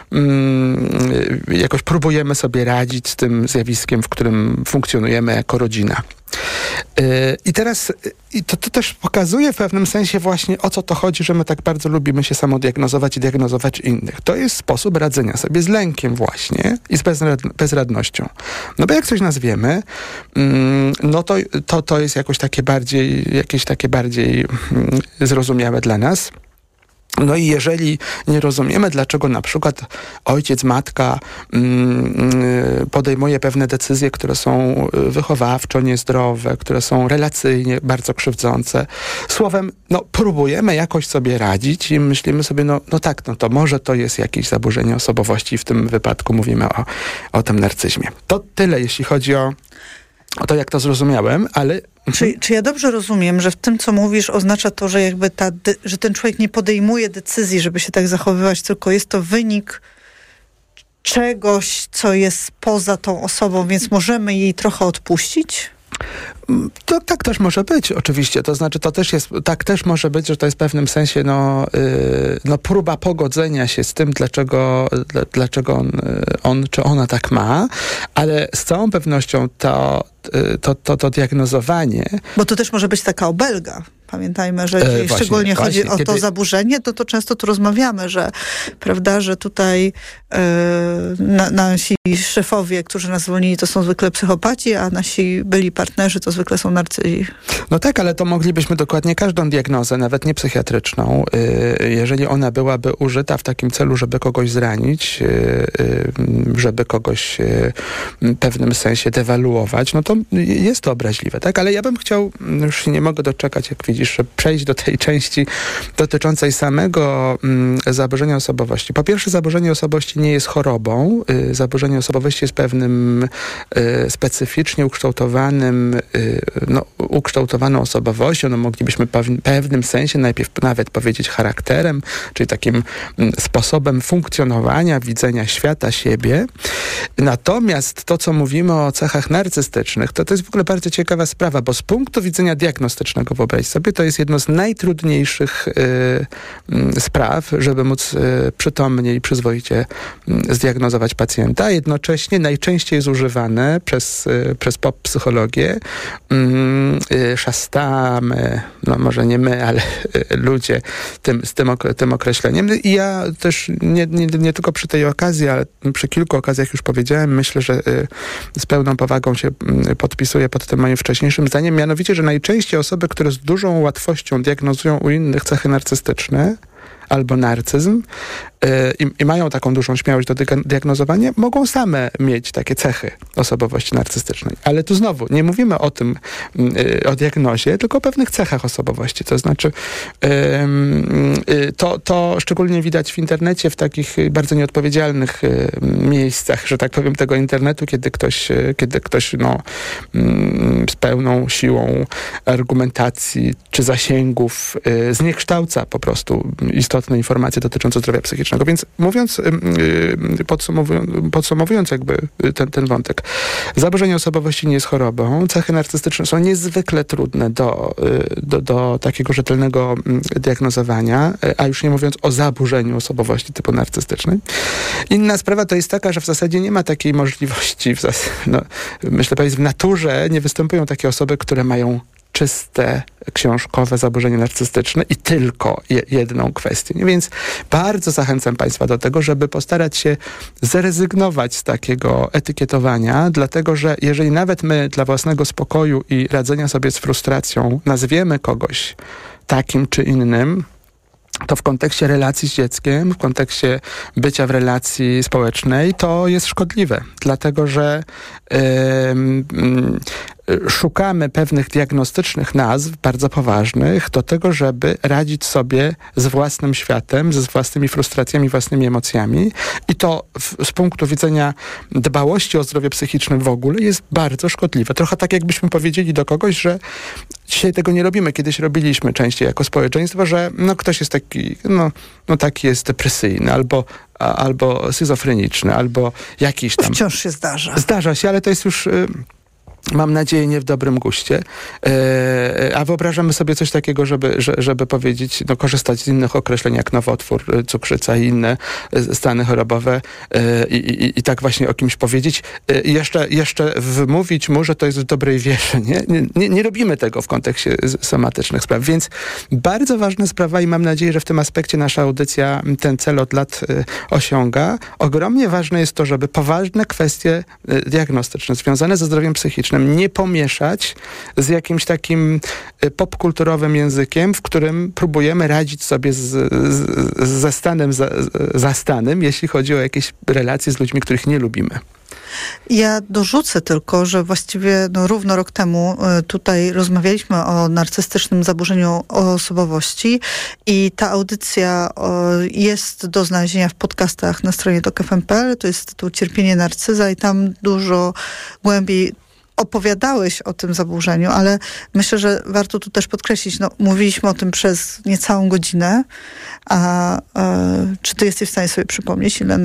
I: jakoś próbujemy sobie radzić z tym zjawiskiem, w którym funkcjonujemy jako rodzina. I teraz to też pokazuje w pewnym sensie właśnie, o co to chodzi, że my tak bardzo lubimy się samodiagnozować i diagnozować innych. To jest sposób radzenia sobie z lękiem właśnie i z bezradnością. No bo jak coś nazwiemy, no to jest jakieś takie bardziej zrozumiałe dla nas. No i jeżeli nie rozumiemy, dlaczego na przykład ojciec, matka podejmuje pewne decyzje, które są wychowawczo niezdrowe, które są relacyjnie bardzo krzywdzące. Słowem, próbujemy jakoś sobie radzić i myślimy sobie, to może to jest jakieś zaburzenie osobowości. W tym wypadku mówimy o tym narcyzmie. To tyle, jeśli chodzi o to, jak to zrozumiałem, ale...
H: Czy ja dobrze rozumiem, że w tym, co mówisz, oznacza to, że jakby że ten człowiek nie podejmuje decyzji, żeby się tak zachowywać, tylko jest to wynik czegoś, co jest poza tą osobą, więc możemy jej trochę odpuścić?
I: To tak też może być, oczywiście. To znaczy, tak też może być, że to jest w pewnym sensie próba pogodzenia się z tym, dlaczego on czy ona tak ma, ale z całą pewnością to diagnozowanie...
H: Bo to też może być taka obelga. Pamiętajmy, że szczególnie chodzi o to zaburzenie, to często tu rozmawiamy, że prawda, że tutaj nasi szefowie, którzy nas zwolnili, to są zwykle psychopaci, a nasi byli partnerzy to zwykle są narcyzi.
I: No tak, ale to moglibyśmy dokładnie każdą diagnozę, nawet nie psychiatryczną, jeżeli ona byłaby użyta w takim celu, żeby kogoś zranić, żeby kogoś w pewnym sensie dewaluować, no to jest to obraźliwe, tak? Ale ja bym chciał, już się nie mogę doczekać, jak widzisz, przejść do tej części dotyczącej samego zaburzenia osobowości. Po pierwsze, zaburzenie osobowości nie jest chorobą. Zaburzenie osobowości jest pewnym specyficznie ukształtowaną osobowością. No, moglibyśmy w pewnym sensie najpierw nawet powiedzieć charakterem, czyli takim sposobem funkcjonowania, widzenia świata, siebie. Natomiast to, co mówimy o cechach narcystycznych, to jest w ogóle bardzo ciekawa sprawa, bo z punktu widzenia diagnostycznego, wyobraź sobie, to jest jedno z najtrudniejszych spraw, żeby móc przytomnie i przyzwoicie zdiagnozować pacjenta. Jednocześnie najczęściej jest używane przez pop-psychologię. Szastamy, może nie my, ale ludzie tym określeniem. I ja też nie tylko przy tej okazji, ale przy kilku okazjach już powiedziałem, myślę, że z pełną powagą się podpisuję pod tym moim wcześniejszym zdaniem, mianowicie, że najczęściej osoby, które z dużą łatwością diagnozują u innych cechy narcystyczne albo narcyzm i mają taką dużą śmiałość do diagnozowania, mogą same mieć takie cechy osobowości narcystycznej. Ale tu znowu, nie mówimy o tym, o diagnozie, tylko o pewnych cechach osobowości. To znaczy, to szczególnie widać w internecie, w takich bardzo nieodpowiedzialnych miejscach, że tak powiem, tego internetu, kiedy ktoś z pełną siłą argumentacji czy zasięgów zniekształca po prostu istotne informacje dotyczące zdrowia psychicznego. Więc mówiąc, podsumowując jakby ten wątek, zaburzenie osobowości nie jest chorobą, cechy narcystyczne są niezwykle trudne do takiego rzetelnego diagnozowania, a już nie mówiąc o zaburzeniu osobowości typu narcystycznej. Inna sprawa to jest taka, że w zasadzie nie ma takiej możliwości, myślę, że w naturze nie występują takie osoby, które mają czyste, książkowe zaburzenie narcystyczne i tylko jedną kwestię. Więc bardzo zachęcam Państwa do tego, żeby postarać się zrezygnować z takiego etykietowania, dlatego że jeżeli nawet my dla własnego spokoju i radzenia sobie z frustracją nazwiemy kogoś takim czy innym, to w kontekście relacji z dzieckiem, w kontekście bycia w relacji społecznej, to jest szkodliwe, dlatego że szukamy pewnych diagnostycznych nazw bardzo poważnych do tego, żeby radzić sobie z własnym światem, ze własnymi frustracjami, własnymi emocjami i to z punktu widzenia dbałości o zdrowie psychiczne w ogóle jest bardzo szkodliwe. Trochę tak jakbyśmy powiedzieli do kogoś, że dzisiaj tego nie robimy. Kiedyś robiliśmy częściej jako społeczeństwo, że ktoś jest taki, taki jest depresyjny, albo schizofreniczny, albo jakiś tam...
H: Wciąż się zdarza.
I: Zdarza się, ale to jest już... Mam nadzieję, nie w dobrym guście. A wyobrażamy sobie coś takiego, żeby powiedzieć, korzystać z innych określeń jak nowotwór, cukrzyca i inne stany chorobowe i tak właśnie o kimś powiedzieć. Jeszcze wmówić mu, że to jest w dobrej wierze. Nie robimy tego w kontekście somatycznych spraw. Więc bardzo ważna sprawa i mam nadzieję, że w tym aspekcie nasza audycja ten cel od lat osiąga. Ogromnie ważne jest to, żeby poważne kwestie diagnostyczne związane ze zdrowiem psychicznym nie pomieszać z jakimś takim popkulturowym językiem, w którym próbujemy radzić sobie ze stanem zastanym, jeśli chodzi o jakieś relacje z ludźmi, których nie lubimy.
H: Ja dorzucę tylko, że właściwie równo rok temu tutaj rozmawialiśmy o narcystycznym zaburzeniu osobowości i ta audycja jest do znalezienia w podcastach na stronie tokfm.pl. To jest tytuł Cierpienie narcyza i tam dużo głębiej opowiadałeś o tym zaburzeniu, ale myślę, że warto tu też podkreślić, mówiliśmy o tym przez niecałą godzinę, a czy ty jesteś w stanie sobie przypomnieć, ile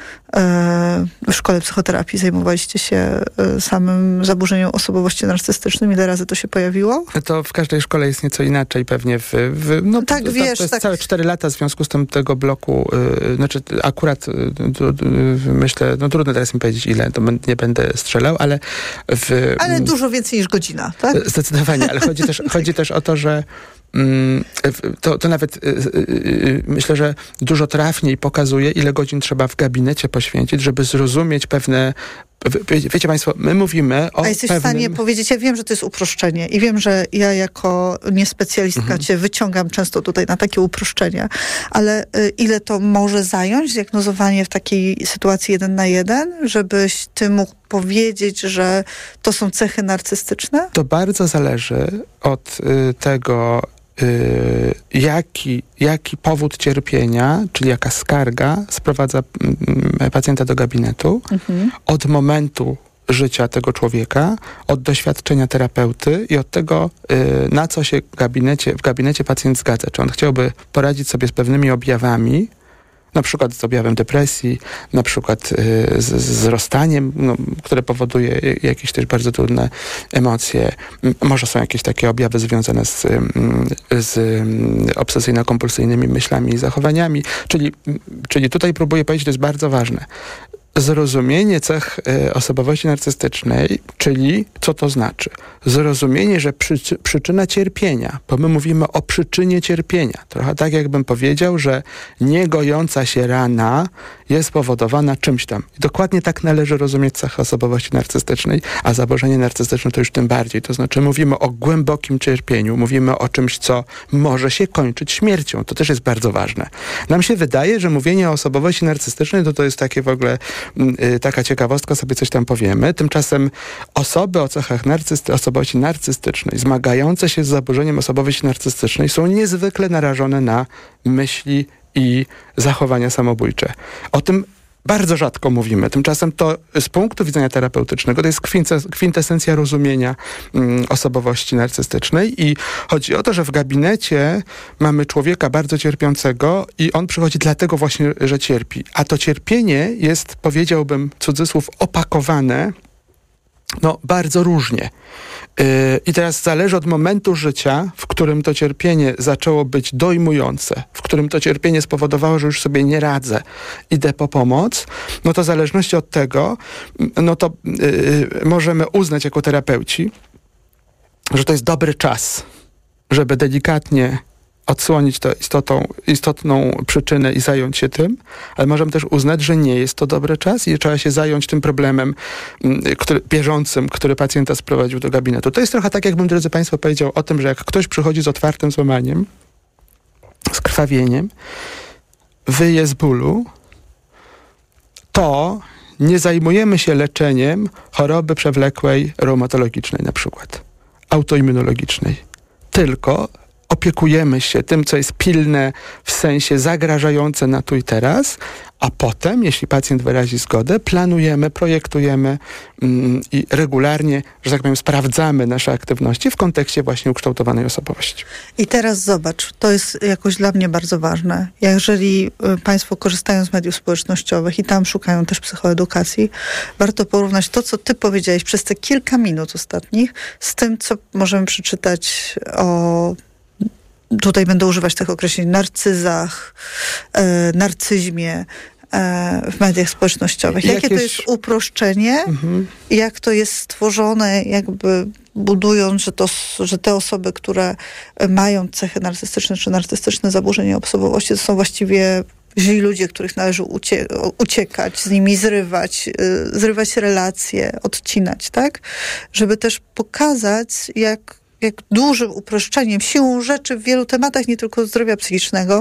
H: w szkole psychoterapii zajmowaliście się samym zaburzeniem osobowości narcystycznym? Ile razy to się pojawiło?
I: To w każdej szkole jest nieco inaczej pewnie. To jest całe 4 lata, w związku z tym tego bloku, akurat myślę, trudno teraz mi powiedzieć ile, to nie będę strzelał, ale
H: Ale dużo więcej niż godzina, tak?
I: Zdecydowanie, ale chodzi też o to, że to nawet myślę, że dużo trafniej pokazuje, ile godzin trzeba w gabinecie poświęcić, żeby zrozumieć pewne... Wiecie państwo, my mówimy o
H: A jesteś w stanie powiedzieć, ja wiem, że to jest uproszczenie i wiem, że ja jako niespecjalistka cię wyciągam często tutaj na takie uproszczenia, ale ile to może zająć diagnozowanie w takiej sytuacji 1 na 1, żebyś ty mógł powiedzieć, że to są cechy narcystyczne?
I: To bardzo zależy od tego, jaki powód cierpienia, czyli jaka skarga sprowadza pacjenta do gabinetu, od momentu życia tego człowieka, od doświadczenia terapeuty i od tego, na co się w gabinecie pacjent zgadza. Czy on chciałby poradzić sobie z pewnymi objawami, na przykład z objawem depresji, na przykład z rozstaniem, które powoduje jakieś też bardzo trudne emocje. Może są jakieś takie objawy związane z obsesyjno-kompulsyjnymi myślami i zachowaniami. Czyli tutaj próbuję powiedzieć, to jest bardzo ważne. Zrozumienie cech osobowości narcystycznej, czyli co to znaczy? Zrozumienie, że przyczyna cierpienia, bo my mówimy o przyczynie cierpienia. Trochę tak jakbym powiedział, że niegojąca się rana jest powodowana czymś tam. I dokładnie tak należy rozumieć cechy osobowości narcystycznej, a zaburzenie narcystyczne to już tym bardziej. To znaczy mówimy o głębokim cierpieniu, mówimy o czymś, co może się kończyć śmiercią. To też jest bardzo ważne. Nam się wydaje, że mówienie o osobowości narcystycznej to jest takie w ogóle taka ciekawostka, sobie coś tam powiemy. Tymczasem osoby o cechach osobowości narcystycznej, zmagające się z zaburzeniem osobowości narcystycznej, są niezwykle narażone na myśli i zachowania samobójcze. O tym bardzo rzadko mówimy. Tymczasem to z punktu widzenia terapeutycznego to jest kwintesencja rozumienia osobowości narcystycznej i chodzi o to, że w gabinecie mamy człowieka bardzo cierpiącego i on przychodzi dlatego właśnie, że cierpi. A to cierpienie jest, powiedziałbym, cudzysłów, opakowane bardzo różnie. I teraz zależy od momentu życia, w którym to cierpienie zaczęło być dojmujące, w którym to cierpienie spowodowało, że już sobie nie radzę, idę po pomoc, to w zależności od tego, to możemy uznać jako terapeuci, że to jest dobry czas, żeby delikatnie odsłonić tę istotną przyczynę i zająć się tym, ale możemy też uznać, że nie jest to dobry czas i trzeba się zająć tym problemem bieżącym, który pacjenta sprowadził do gabinetu. To jest trochę tak, jakbym, drodzy państwo, powiedział o tym, że jak ktoś przychodzi z otwartym złamaniem, z krwawieniem, wyje z bólu, to nie zajmujemy się leczeniem choroby przewlekłej reumatologicznej na przykład, autoimmunologicznej, tylko opiekujemy się tym, co jest pilne w sensie zagrażające na tu i teraz, a potem, jeśli pacjent wyrazi zgodę, planujemy, projektujemy i regularnie, że tak powiem, sprawdzamy nasze aktywności w kontekście właśnie ukształtowanej osobowości.
H: I teraz zobacz, to jest jakoś dla mnie bardzo ważne. Jeżeli Państwo korzystają z mediów społecznościowych i tam szukają też psychoedukacji, warto porównać to, co ty powiedziałeś przez te kilka minut ostatnich, z tym, co możemy przeczytać o... Tutaj będę używać tych określeń, narcyzach, narcyzmie w mediach społecznościowych. Jakie to jest uproszczenie, jak to jest stworzone, jakby budując, że te osoby, które mają cechy narcystyczne czy narcystyczne zaburzenia osobowości, to są właściwie źli ludzie, których należy uciekać, z nimi zrywać relacje, odcinać, tak? Żeby też pokazać, jak dużym uproszczeniem, siłą rzeczy w wielu tematach, nie tylko zdrowia psychicznego,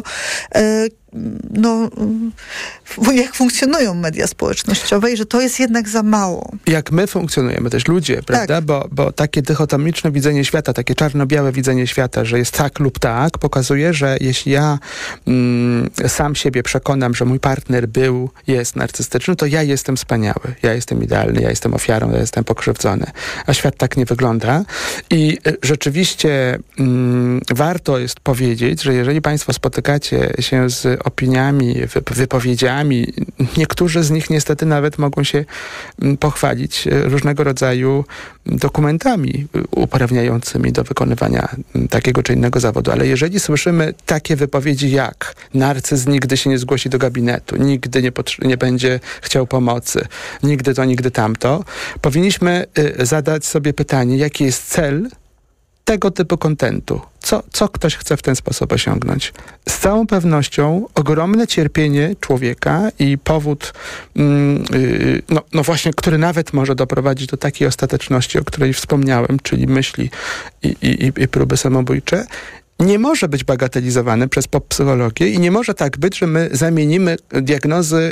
H: jak funkcjonują media społecznościowe i że to jest jednak za mało.
I: Jak my funkcjonujemy, też ludzie, prawda? Tak. Bo takie dychotomiczne widzenie świata, takie czarno-białe widzenie świata, że jest tak lub tak, pokazuje, że jeśli ja sam siebie przekonam, że mój partner jest narcystyczny, to ja jestem wspaniały, ja jestem idealny, ja jestem ofiarą, ja jestem pokrzywdzony. A świat tak nie wygląda. I rzeczywiście warto jest powiedzieć, że jeżeli Państwo spotykacie się z opiniami, wypowiedziami, niektórzy z nich niestety nawet mogą się pochwalić różnego rodzaju dokumentami uprawniającymi do wykonywania takiego czy innego zawodu. Ale jeżeli słyszymy takie wypowiedzi jak narcyz nigdy się nie zgłosi do gabinetu, nigdy nie będzie chciał pomocy, nigdy to, nigdy tamto, powinniśmy zadać sobie pytanie, jaki jest cel tego typu kontentu. Co ktoś chce w ten sposób osiągnąć? Z całą pewnością ogromne cierpienie człowieka i powód, właśnie, który nawet może doprowadzić do takiej ostateczności, o której wspomniałem, czyli myśli i próby samobójcze, nie może być bagatelizowany przez poppsychologię i nie może tak być, że my zamienimy diagnozy,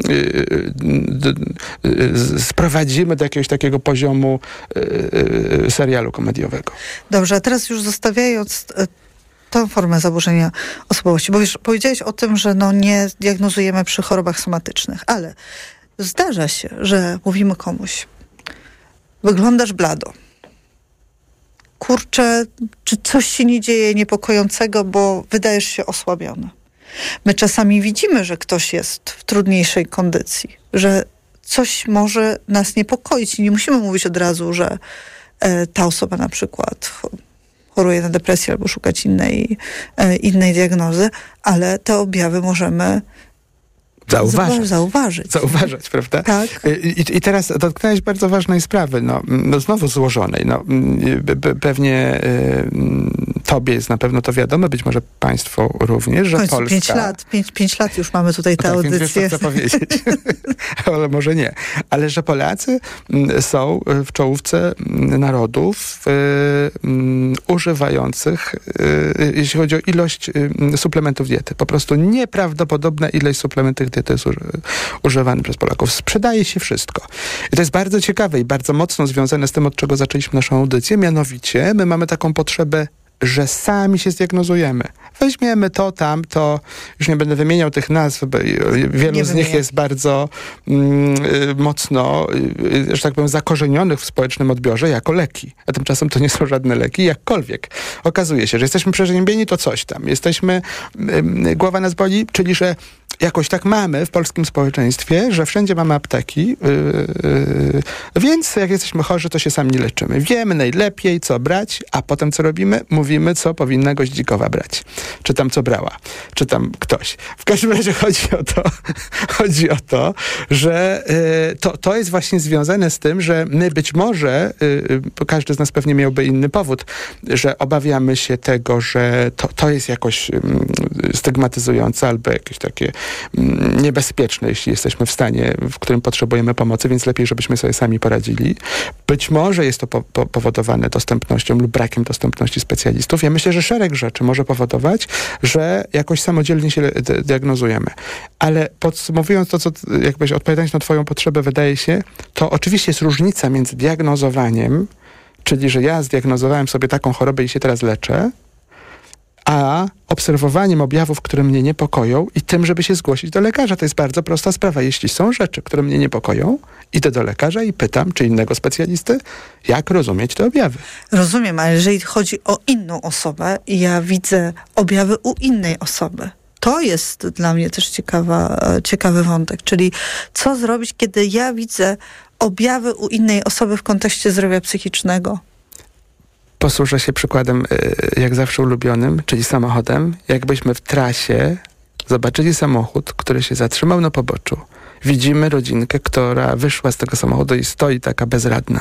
I: sprowadzimy do jakiegoś takiego poziomu serialu komediowego.
H: Dobrze, a teraz już zostawiając tę formę zaburzenia osobowości, bo wiesz, powiedziałeś o tym, że nie diagnozujemy przy chorobach somatycznych, ale zdarza się, że mówimy komuś, wyglądasz blado. Kurczę, czy coś się nie dzieje niepokojącego, bo wydajesz się osłabiony. My czasami widzimy, że ktoś jest w trudniejszej kondycji, że coś może nas niepokoić i nie musimy mówić od razu, że ta osoba na przykład choruje na depresję albo szukać innej diagnozy, ale te objawy możemy
I: Zauważać, prawda?
H: Tak.
I: I teraz dotknąłeś bardzo ważnej sprawy, znowu złożonej. Pewnie tobie jest na pewno to wiadome, być może państwu również, że Polska...
H: 5 lat już mamy tutaj tę audycję.
I: Więc wiesz, co chcę powiedzieć. Ale może nie. Ale że Polacy są w czołówce narodów używających, jeśli chodzi o ilość suplementów diety. Po prostu nieprawdopodobna ilość suplementów diety jest używany przez Polaków. Sprzedaje się wszystko. I to jest bardzo ciekawe i bardzo mocno związane z tym, od czego zaczęliśmy naszą audycję. Mianowicie my mamy taką potrzebę, że sami się zdiagnozujemy. Weźmiemy to, tamto, już nie będę wymieniał tych nazw, bo wielu z nich jest bardzo mocno, że tak powiem, zakorzenionych w społecznym odbiorze jako leki. A tymczasem to nie są żadne leki, jakkolwiek. Okazuje się, że jesteśmy przeziębieni, to coś tam. Głowa nas boli, czyli że jakoś tak mamy w polskim społeczeństwie, że wszędzie mamy apteki, więc jak jesteśmy chorzy, to się sami leczymy. Wiemy najlepiej, co brać, a potem co robimy? Mówimy, co powinna Goździkowa brać. Czy tam co brała. Czy tam ktoś. W każdym razie chodzi o to, że to jest właśnie związane z tym, że my być może, każdy z nas pewnie miałby inny powód, że obawiamy się tego, że to jest jakoś stygmatyzujące albo jakieś takie niebezpieczne, jeśli jesteśmy w stanie, w którym potrzebujemy pomocy, więc lepiej, żebyśmy sobie sami poradzili. Być może jest to powodowane dostępnością lub brakiem dostępności specjalistów. Ja myślę, że szereg rzeczy może powodować, że jakoś samodzielnie się diagnozujemy. Ale podsumowując to, co jakbyś odpowiadając na twoją potrzebę, wydaje się, to oczywiście jest różnica między diagnozowaniem, czyli że ja zdiagnozowałem sobie taką chorobę i się teraz leczę, a obserwowaniem objawów, które mnie niepokoją i tym, żeby się zgłosić do lekarza. To jest bardzo prosta sprawa. Jeśli są rzeczy, które mnie niepokoją, idę do lekarza i pytam, czy innego specjalisty, jak rozumieć te objawy.
H: Rozumiem, ale jeżeli chodzi o inną osobę i ja widzę objawy u innej osoby, to jest dla mnie też ciekawy wątek. Czyli co zrobić, kiedy ja widzę objawy u innej osoby w kontekście zdrowia psychicznego?
I: Posłużę się przykładem, jak zawsze ulubionym, czyli samochodem. Jakbyśmy w trasie zobaczyli samochód, który się zatrzymał na poboczu. Widzimy rodzinkę, która wyszła z tego samochodu i stoi taka bezradna.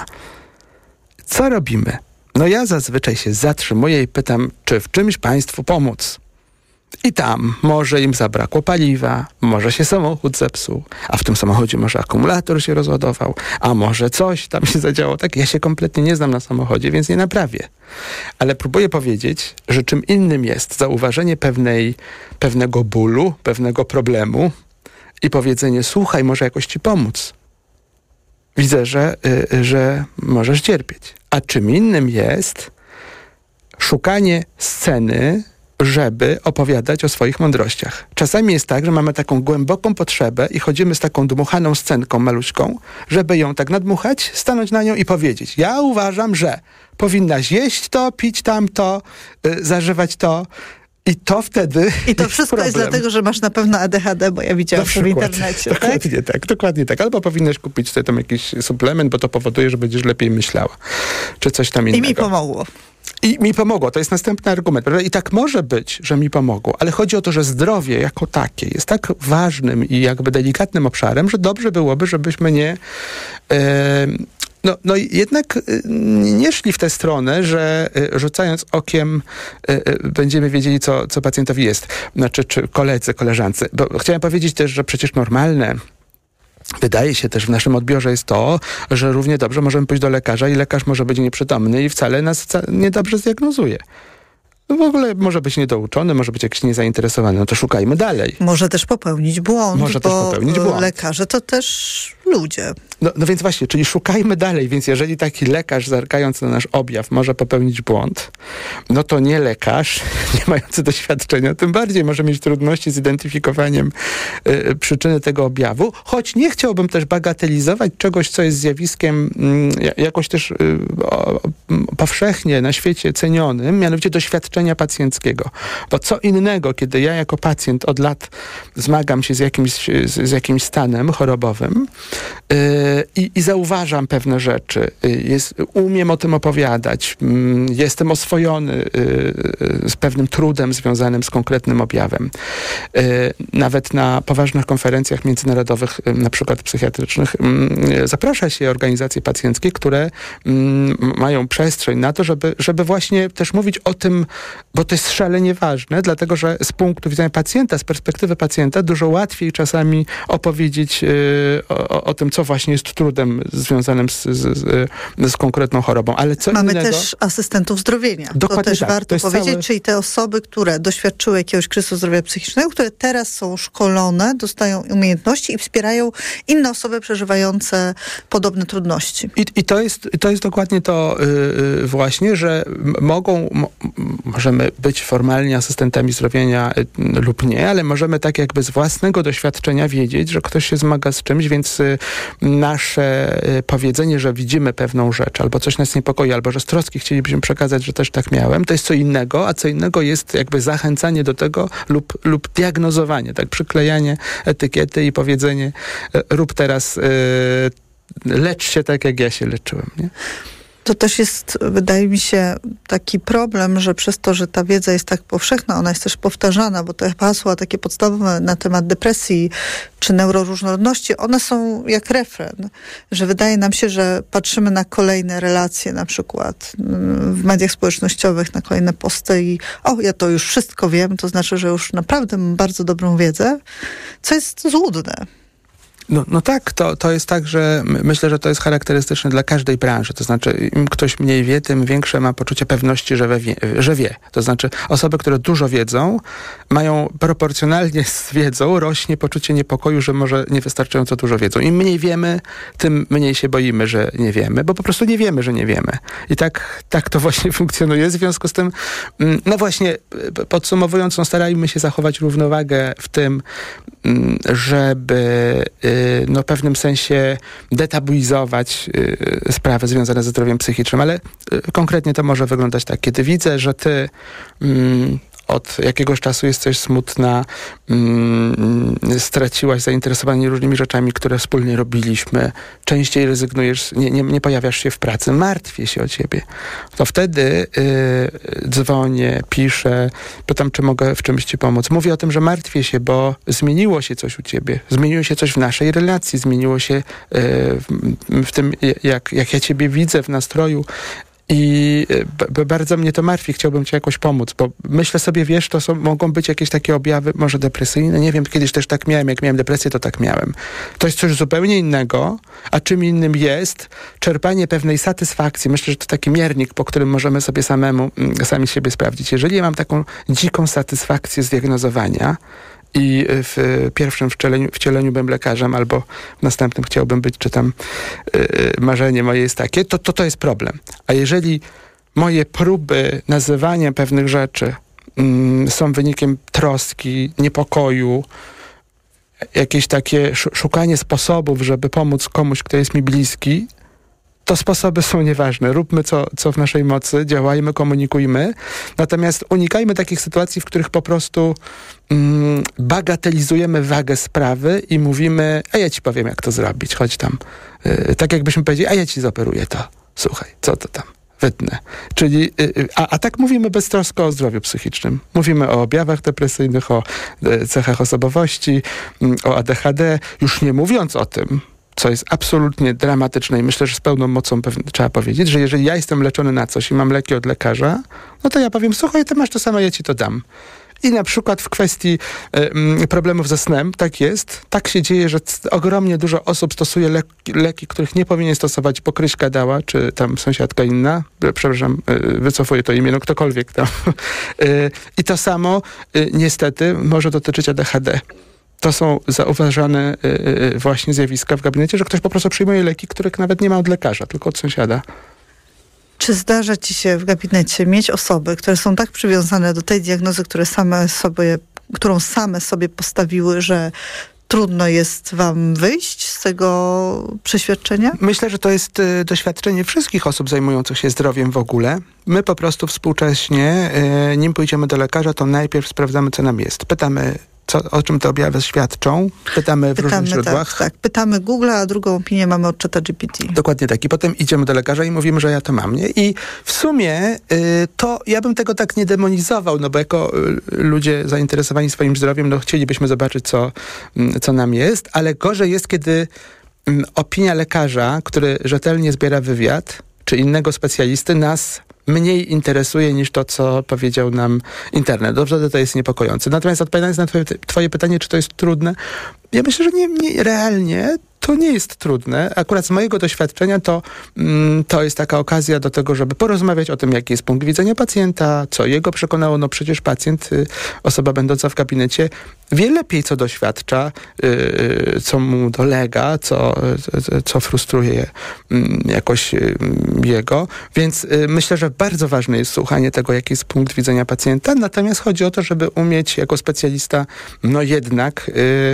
I: Co robimy? No ja zazwyczaj się zatrzymuję i pytam, czy w czymś państwu pomóc. I tam może im zabrakło paliwa, może się samochód zepsuł, a w tym samochodzie może akumulator się rozładował, a może coś tam się zadziało. Tak, ja się kompletnie nie znam na samochodzie, więc nie naprawię. Ale próbuję powiedzieć, że czym innym jest zauważenie pewnego bólu, pewnego problemu i powiedzenie, słuchaj, może jakoś ci pomóc. Widzę, że możesz cierpieć. A czym innym jest szukanie sceny, żeby opowiadać o swoich mądrościach. Czasami jest tak, że mamy taką głęboką potrzebę i chodzimy z taką dmuchaną scenką maluśką, żeby ją tak nadmuchać, stanąć na nią i powiedzieć, ja uważam, że powinnaś jeść to, pić tamto, zażywać to. I to wtedy
H: I to wszystko jest dlatego, że masz na pewno ADHD, bo ja widziałam to w internecie.
I: Dokładnie tak. Albo powinnaś kupić sobie tam jakiś suplement, bo to powoduje, że będziesz lepiej myślała. Czy coś tam innego.
H: I mi pomogło.
I: I mi pomogło, to jest następny argument, prawda? I tak może być, że mi pomogło, ale chodzi o to, że zdrowie jako takie jest tak ważnym i jakby delikatnym obszarem, że dobrze byłoby, żebyśmy nie... No jednak nie szli w tę stronę, że rzucając okiem będziemy wiedzieli, co pacjentowi jest. Znaczy, czy koledzy, koleżance. Bo chciałem powiedzieć też, że przecież normalne wydaje się też w naszym odbiorze jest to, że równie dobrze możemy pójść do lekarza i lekarz może być nieprzytomny i wcale nas niedobrze zdiagnozuje. No w ogóle może być niedouczony, może być jakiś niezainteresowany. No to szukajmy dalej.
H: Może też popełnić błąd, lekarze to też ludzie.
I: No więc właśnie, czyli szukajmy dalej. Więc jeżeli taki lekarz, zerkając na nasz objaw, może popełnić błąd, no to nie lekarz, nie mający doświadczenia, tym bardziej może mieć trudności z identyfikowaniem przyczyny tego objawu, choć nie chciałbym też bagatelizować czegoś, co jest zjawiskiem jakoś też powszechnie na świecie cenionym, mianowicie doświadczenia pacjenckiego. Bo co innego, kiedy ja jako pacjent od lat zmagam się z jakimś stanem chorobowym i zauważam pewne rzeczy, umiem o tym opowiadać, jestem oswojony z pewnym trudem związanym z konkretnym objawem. Nawet na poważnych konferencjach międzynarodowych, na przykład psychiatrycznych, zaprasza się organizacje pacjenckie, które mają przestrzeń na to, żeby właśnie też mówić o tym, bo to jest szalenie ważne, dlatego że z punktu widzenia pacjenta, z perspektywy pacjenta, dużo łatwiej czasami opowiedzieć o tym, co właśnie jest trudem związanym z konkretną chorobą. Ale co
H: Mamy
I: innego...
H: też asystentów zdrowienia.
I: Dokładnie
H: to też
I: tak.
H: warto powiedzieć, czyli te osoby, które doświadczyły jakiegoś kryzysu zdrowia psychicznego, które teraz są szkolone, dostają umiejętności i wspierają inne osoby przeżywające podobne trudności.
I: I to jest dokładnie to właśnie, że możemy być formalnie asystentami zdrowienia lub nie, ale możemy tak jakby z własnego doświadczenia wiedzieć, że ktoś się zmaga z czymś, więc nasze powiedzenie, że widzimy pewną rzecz, albo coś nas niepokoi, albo że z troski chcielibyśmy przekazać, że też tak miałem, to jest co innego, a co innego jest jakby zachęcanie do tego lub diagnozowanie, tak, przyklejanie etykiety i powiedzenie rób teraz, lecz się tak, jak ja się leczyłem, nie?
H: To też jest, wydaje mi się, taki problem, że przez to, że ta wiedza jest tak powszechna, ona jest też powtarzana, bo te hasła takie podstawowe na temat depresji czy neuroróżnorodności, one są jak refren, że wydaje nam się, że patrzymy na kolejne relacje, na przykład w mediach społecznościowych, na kolejne posty i ja to już wszystko wiem, to znaczy, że już naprawdę mam bardzo dobrą wiedzę, co jest złudne.
I: No tak, to jest tak, że myślę, że to jest charakterystyczne dla każdej branży. To znaczy, im ktoś mniej wie, tym większe ma poczucie pewności, że wie. To znaczy, osoby, które dużo wiedzą, mają proporcjonalnie z wiedzą rośnie poczucie niepokoju, że może niewystarczająco dużo wiedzą. Im mniej wiemy, tym mniej się boimy, że nie wiemy, bo po prostu nie wiemy, że nie wiemy. I tak to właśnie funkcjonuje. W związku z tym, no właśnie, podsumowując, starajmy się zachować równowagę w tym, żeby w pewnym sensie detabuizować sprawy związane ze zdrowiem psychicznym, ale konkretnie to może wyglądać tak. Kiedy widzę, że ty od jakiegoś czasu jesteś smutna, straciłaś zainteresowanie różnymi rzeczami, które wspólnie robiliśmy, częściej rezygnujesz, nie pojawiasz się w pracy, martwię się o ciebie, to wtedy dzwonię, piszę, pytam, czy mogę w czymś ci pomóc. Mówię o tym, że martwię się, bo zmieniło się coś u ciebie, zmieniło się coś w naszej relacji, zmieniło się w tym, jak ja ciebie widzę, w nastroju. I bardzo mnie to martwi, chciałbym ci jakoś pomóc, bo myślę sobie, wiesz, mogą być jakieś takie objawy, może depresyjne, nie wiem, kiedyś też tak miałem, jak miałem depresję, to tak miałem. To jest coś zupełnie innego, a czym innym jest czerpanie pewnej satysfakcji. Myślę, że to taki miernik, po którym możemy sobie sami siebie sprawdzić. Jeżeli ja mam taką dziką satysfakcję z diagnozowania, i w pierwszym wcieleniu byłem lekarzem, albo w następnym chciałbym być, czy tam marzenie moje jest takie, to jest problem. A jeżeli moje próby nazywania pewnych rzeczy są wynikiem troski, niepokoju, jakieś takie szukanie sposobów, żeby pomóc komuś, kto jest mi bliski, to sposoby są nieważne. Róbmy co w naszej mocy, działajmy, komunikujmy. Natomiast unikajmy takich sytuacji, w których po prostu bagatelizujemy wagę sprawy i mówimy, a ja ci powiem, jak to zrobić, chodź tam. Tak jakbyśmy powiedzieli, a ja ci zoperuję to. Słuchaj, co to tam? Wytnę. Czyli, a tak mówimy beztrosko o zdrowiu psychicznym. Mówimy o objawach depresyjnych, o cechach osobowości, o ADHD, już nie mówiąc o tym, co jest absolutnie dramatyczne i myślę, że z pełną mocą trzeba powiedzieć, że jeżeli ja jestem leczony na coś i mam leki od lekarza, no to ja powiem, słuchaj, ty masz to samo, ja ci to dam. I na przykład w kwestii problemów ze snem, tak jest, tak się dzieje, że ogromnie dużo osób stosuje leki, których nie powinien stosować, bo Kryśka dała, czy tam sąsiadka inna, przepraszam, wycofuję to imię, no ktokolwiek tam. I to samo niestety może dotyczyć ADHD. To są zauważane właśnie zjawiska w gabinecie, że ktoś po prostu przyjmuje leki, których nawet nie ma od lekarza, tylko od sąsiada.
H: Czy zdarza ci się w gabinecie mieć osoby, które są tak przywiązane do tej diagnozy, którą same sobie postawiły, że trudno jest wam wyjść z tego przeświadczenia?
I: Myślę, że to jest doświadczenie wszystkich osób zajmujących się zdrowiem w ogóle. My po prostu współcześnie, nim pójdziemy do lekarza, to najpierw sprawdzamy, co nam jest. Pytamy, o czym te objawy świadczą. Pytamy w różnych źródłach. Tak.
H: Pytamy Google'a, a drugą opinię mamy od ChatGPT.
I: Dokładnie tak. I potem idziemy do lekarza i mówimy, że ja to mam. Nie? I w sumie to ja bym tego tak nie demonizował, no bo jako ludzie zainteresowani swoim zdrowiem, no chcielibyśmy zobaczyć, co nam jest, ale gorzej jest, kiedy opinia lekarza, który rzetelnie zbiera wywiad, czy innego specjalisty, nas mniej interesuje niż to, co powiedział nam internet. Dobrze, to jest niepokojące. Natomiast odpowiadając na twoje pytanie, czy to jest trudne, ja myślę, że nie realnie to nie jest trudne. Akurat z mojego doświadczenia to jest taka okazja do tego, żeby porozmawiać o tym, jaki jest punkt widzenia pacjenta, co jego przekonało. No przecież pacjent, osoba będąca w gabinecie, wie lepiej, co doświadcza, co mu dolega, co frustruje jakoś jego. Więc myślę, że bardzo ważne jest słuchanie tego, jaki jest punkt widzenia pacjenta. Natomiast chodzi o to, żeby umieć jako specjalista, no jednak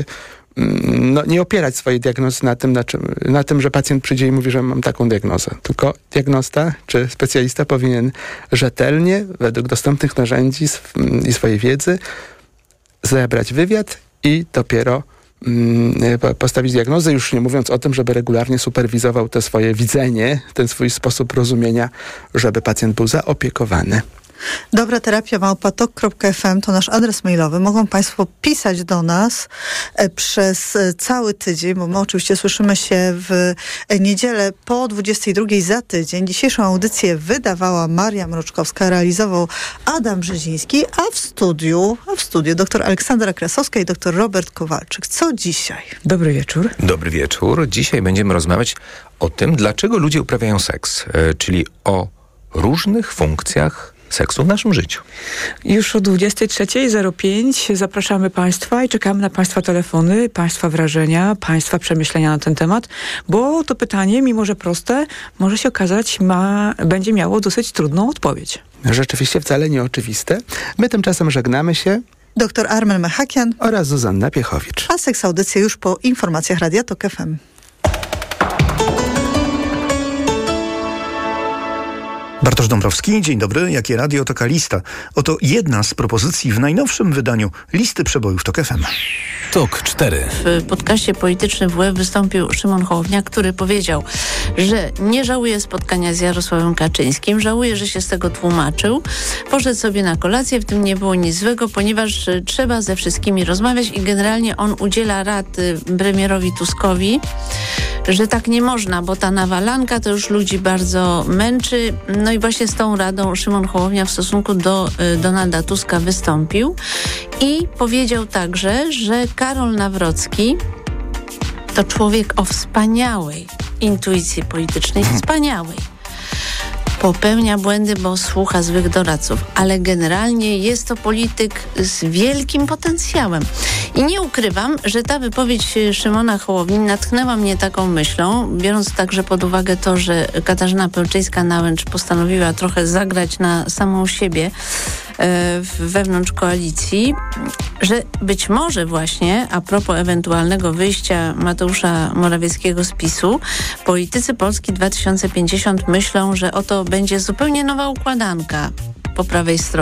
I: nie opierać swojej diagnozy na tym, że pacjent przyjdzie i mówi, że mam taką diagnozę. Tylko diagnosta czy specjalista powinien rzetelnie, według dostępnych narzędzi i swojej wiedzy zebrać wywiad i dopiero postawić diagnozę, już nie mówiąc o tym, żeby regularnie superwizował te swoje widzenie, ten swój sposób rozumienia, żeby pacjent był zaopiekowany.
H: Dobra terapia @tok.fm to nasz adres mailowy. Mogą Państwo pisać do nas przez cały tydzień, bo my oczywiście słyszymy się w niedzielę po 22 za tydzień. Dzisiejszą audycję wydawała Maria Mroczkowska, realizował Adam Brzeziński, a w studiu dr Aleksandra Krasowska i dr Robert Kowalczyk. Co dzisiaj?
M: Dobry wieczór.
N: Dobry wieczór. Dzisiaj będziemy rozmawiać o tym, dlaczego ludzie uprawiają seks, czyli o różnych funkcjach seksu w naszym życiu.
M: Już o 23:05 zapraszamy Państwa i czekamy na Państwa telefony, Państwa wrażenia, Państwa przemyślenia na ten temat, bo to pytanie, mimo że proste, może się okazać, będzie miało dosyć trudną odpowiedź.
I: Rzeczywiście wcale nieoczywiste. My tymczasem żegnamy się.
H: Dr Armen Mechakian
I: oraz Zuzanna Piechowicz.
H: A seks audycja już po informacjach Radia Tok FM.
O: Bartosz Dąbrowski, dzień dobry. Jakie radio, taka lista. Oto jedna z propozycji w najnowszym wydaniu listy przebojów Tok FM.
G: Tok 4.
P: W podcaście Polityczny WF wystąpił Szymon Hołownia, który powiedział, że nie żałuje spotkania z Jarosławem Kaczyńskim, żałuje, że się z tego tłumaczył. Poszedł sobie na kolację, w tym nie było nic złego, ponieważ trzeba ze wszystkimi rozmawiać i generalnie on udziela rad premierowi Tuskowi, że tak nie można, bo ta nawalanka to już ludzi bardzo męczy. No i właśnie z tą radą Szymon Hołownia w stosunku do Donalda Tuska wystąpił i powiedział także, że Karol Nawrocki to człowiek o wspaniałej intuicji politycznej, wspaniałej. Popełnia błędy, bo słucha złych doradców, ale generalnie jest to polityk z wielkim potencjałem. I nie ukrywam, że ta wypowiedź Szymona Hołowni natknęła mnie taką myślą, biorąc także pod uwagę to, że Katarzyna Pełczyńska-Nałęcz postanowiła trochę zagrać na samą siebie wewnątrz koalicji, że być może właśnie a propos ewentualnego wyjścia Mateusza Morawieckiego z PiS-u, politycy Polski 2050 myślą, że oto będzie zupełnie nowa układanka po prawej stronie.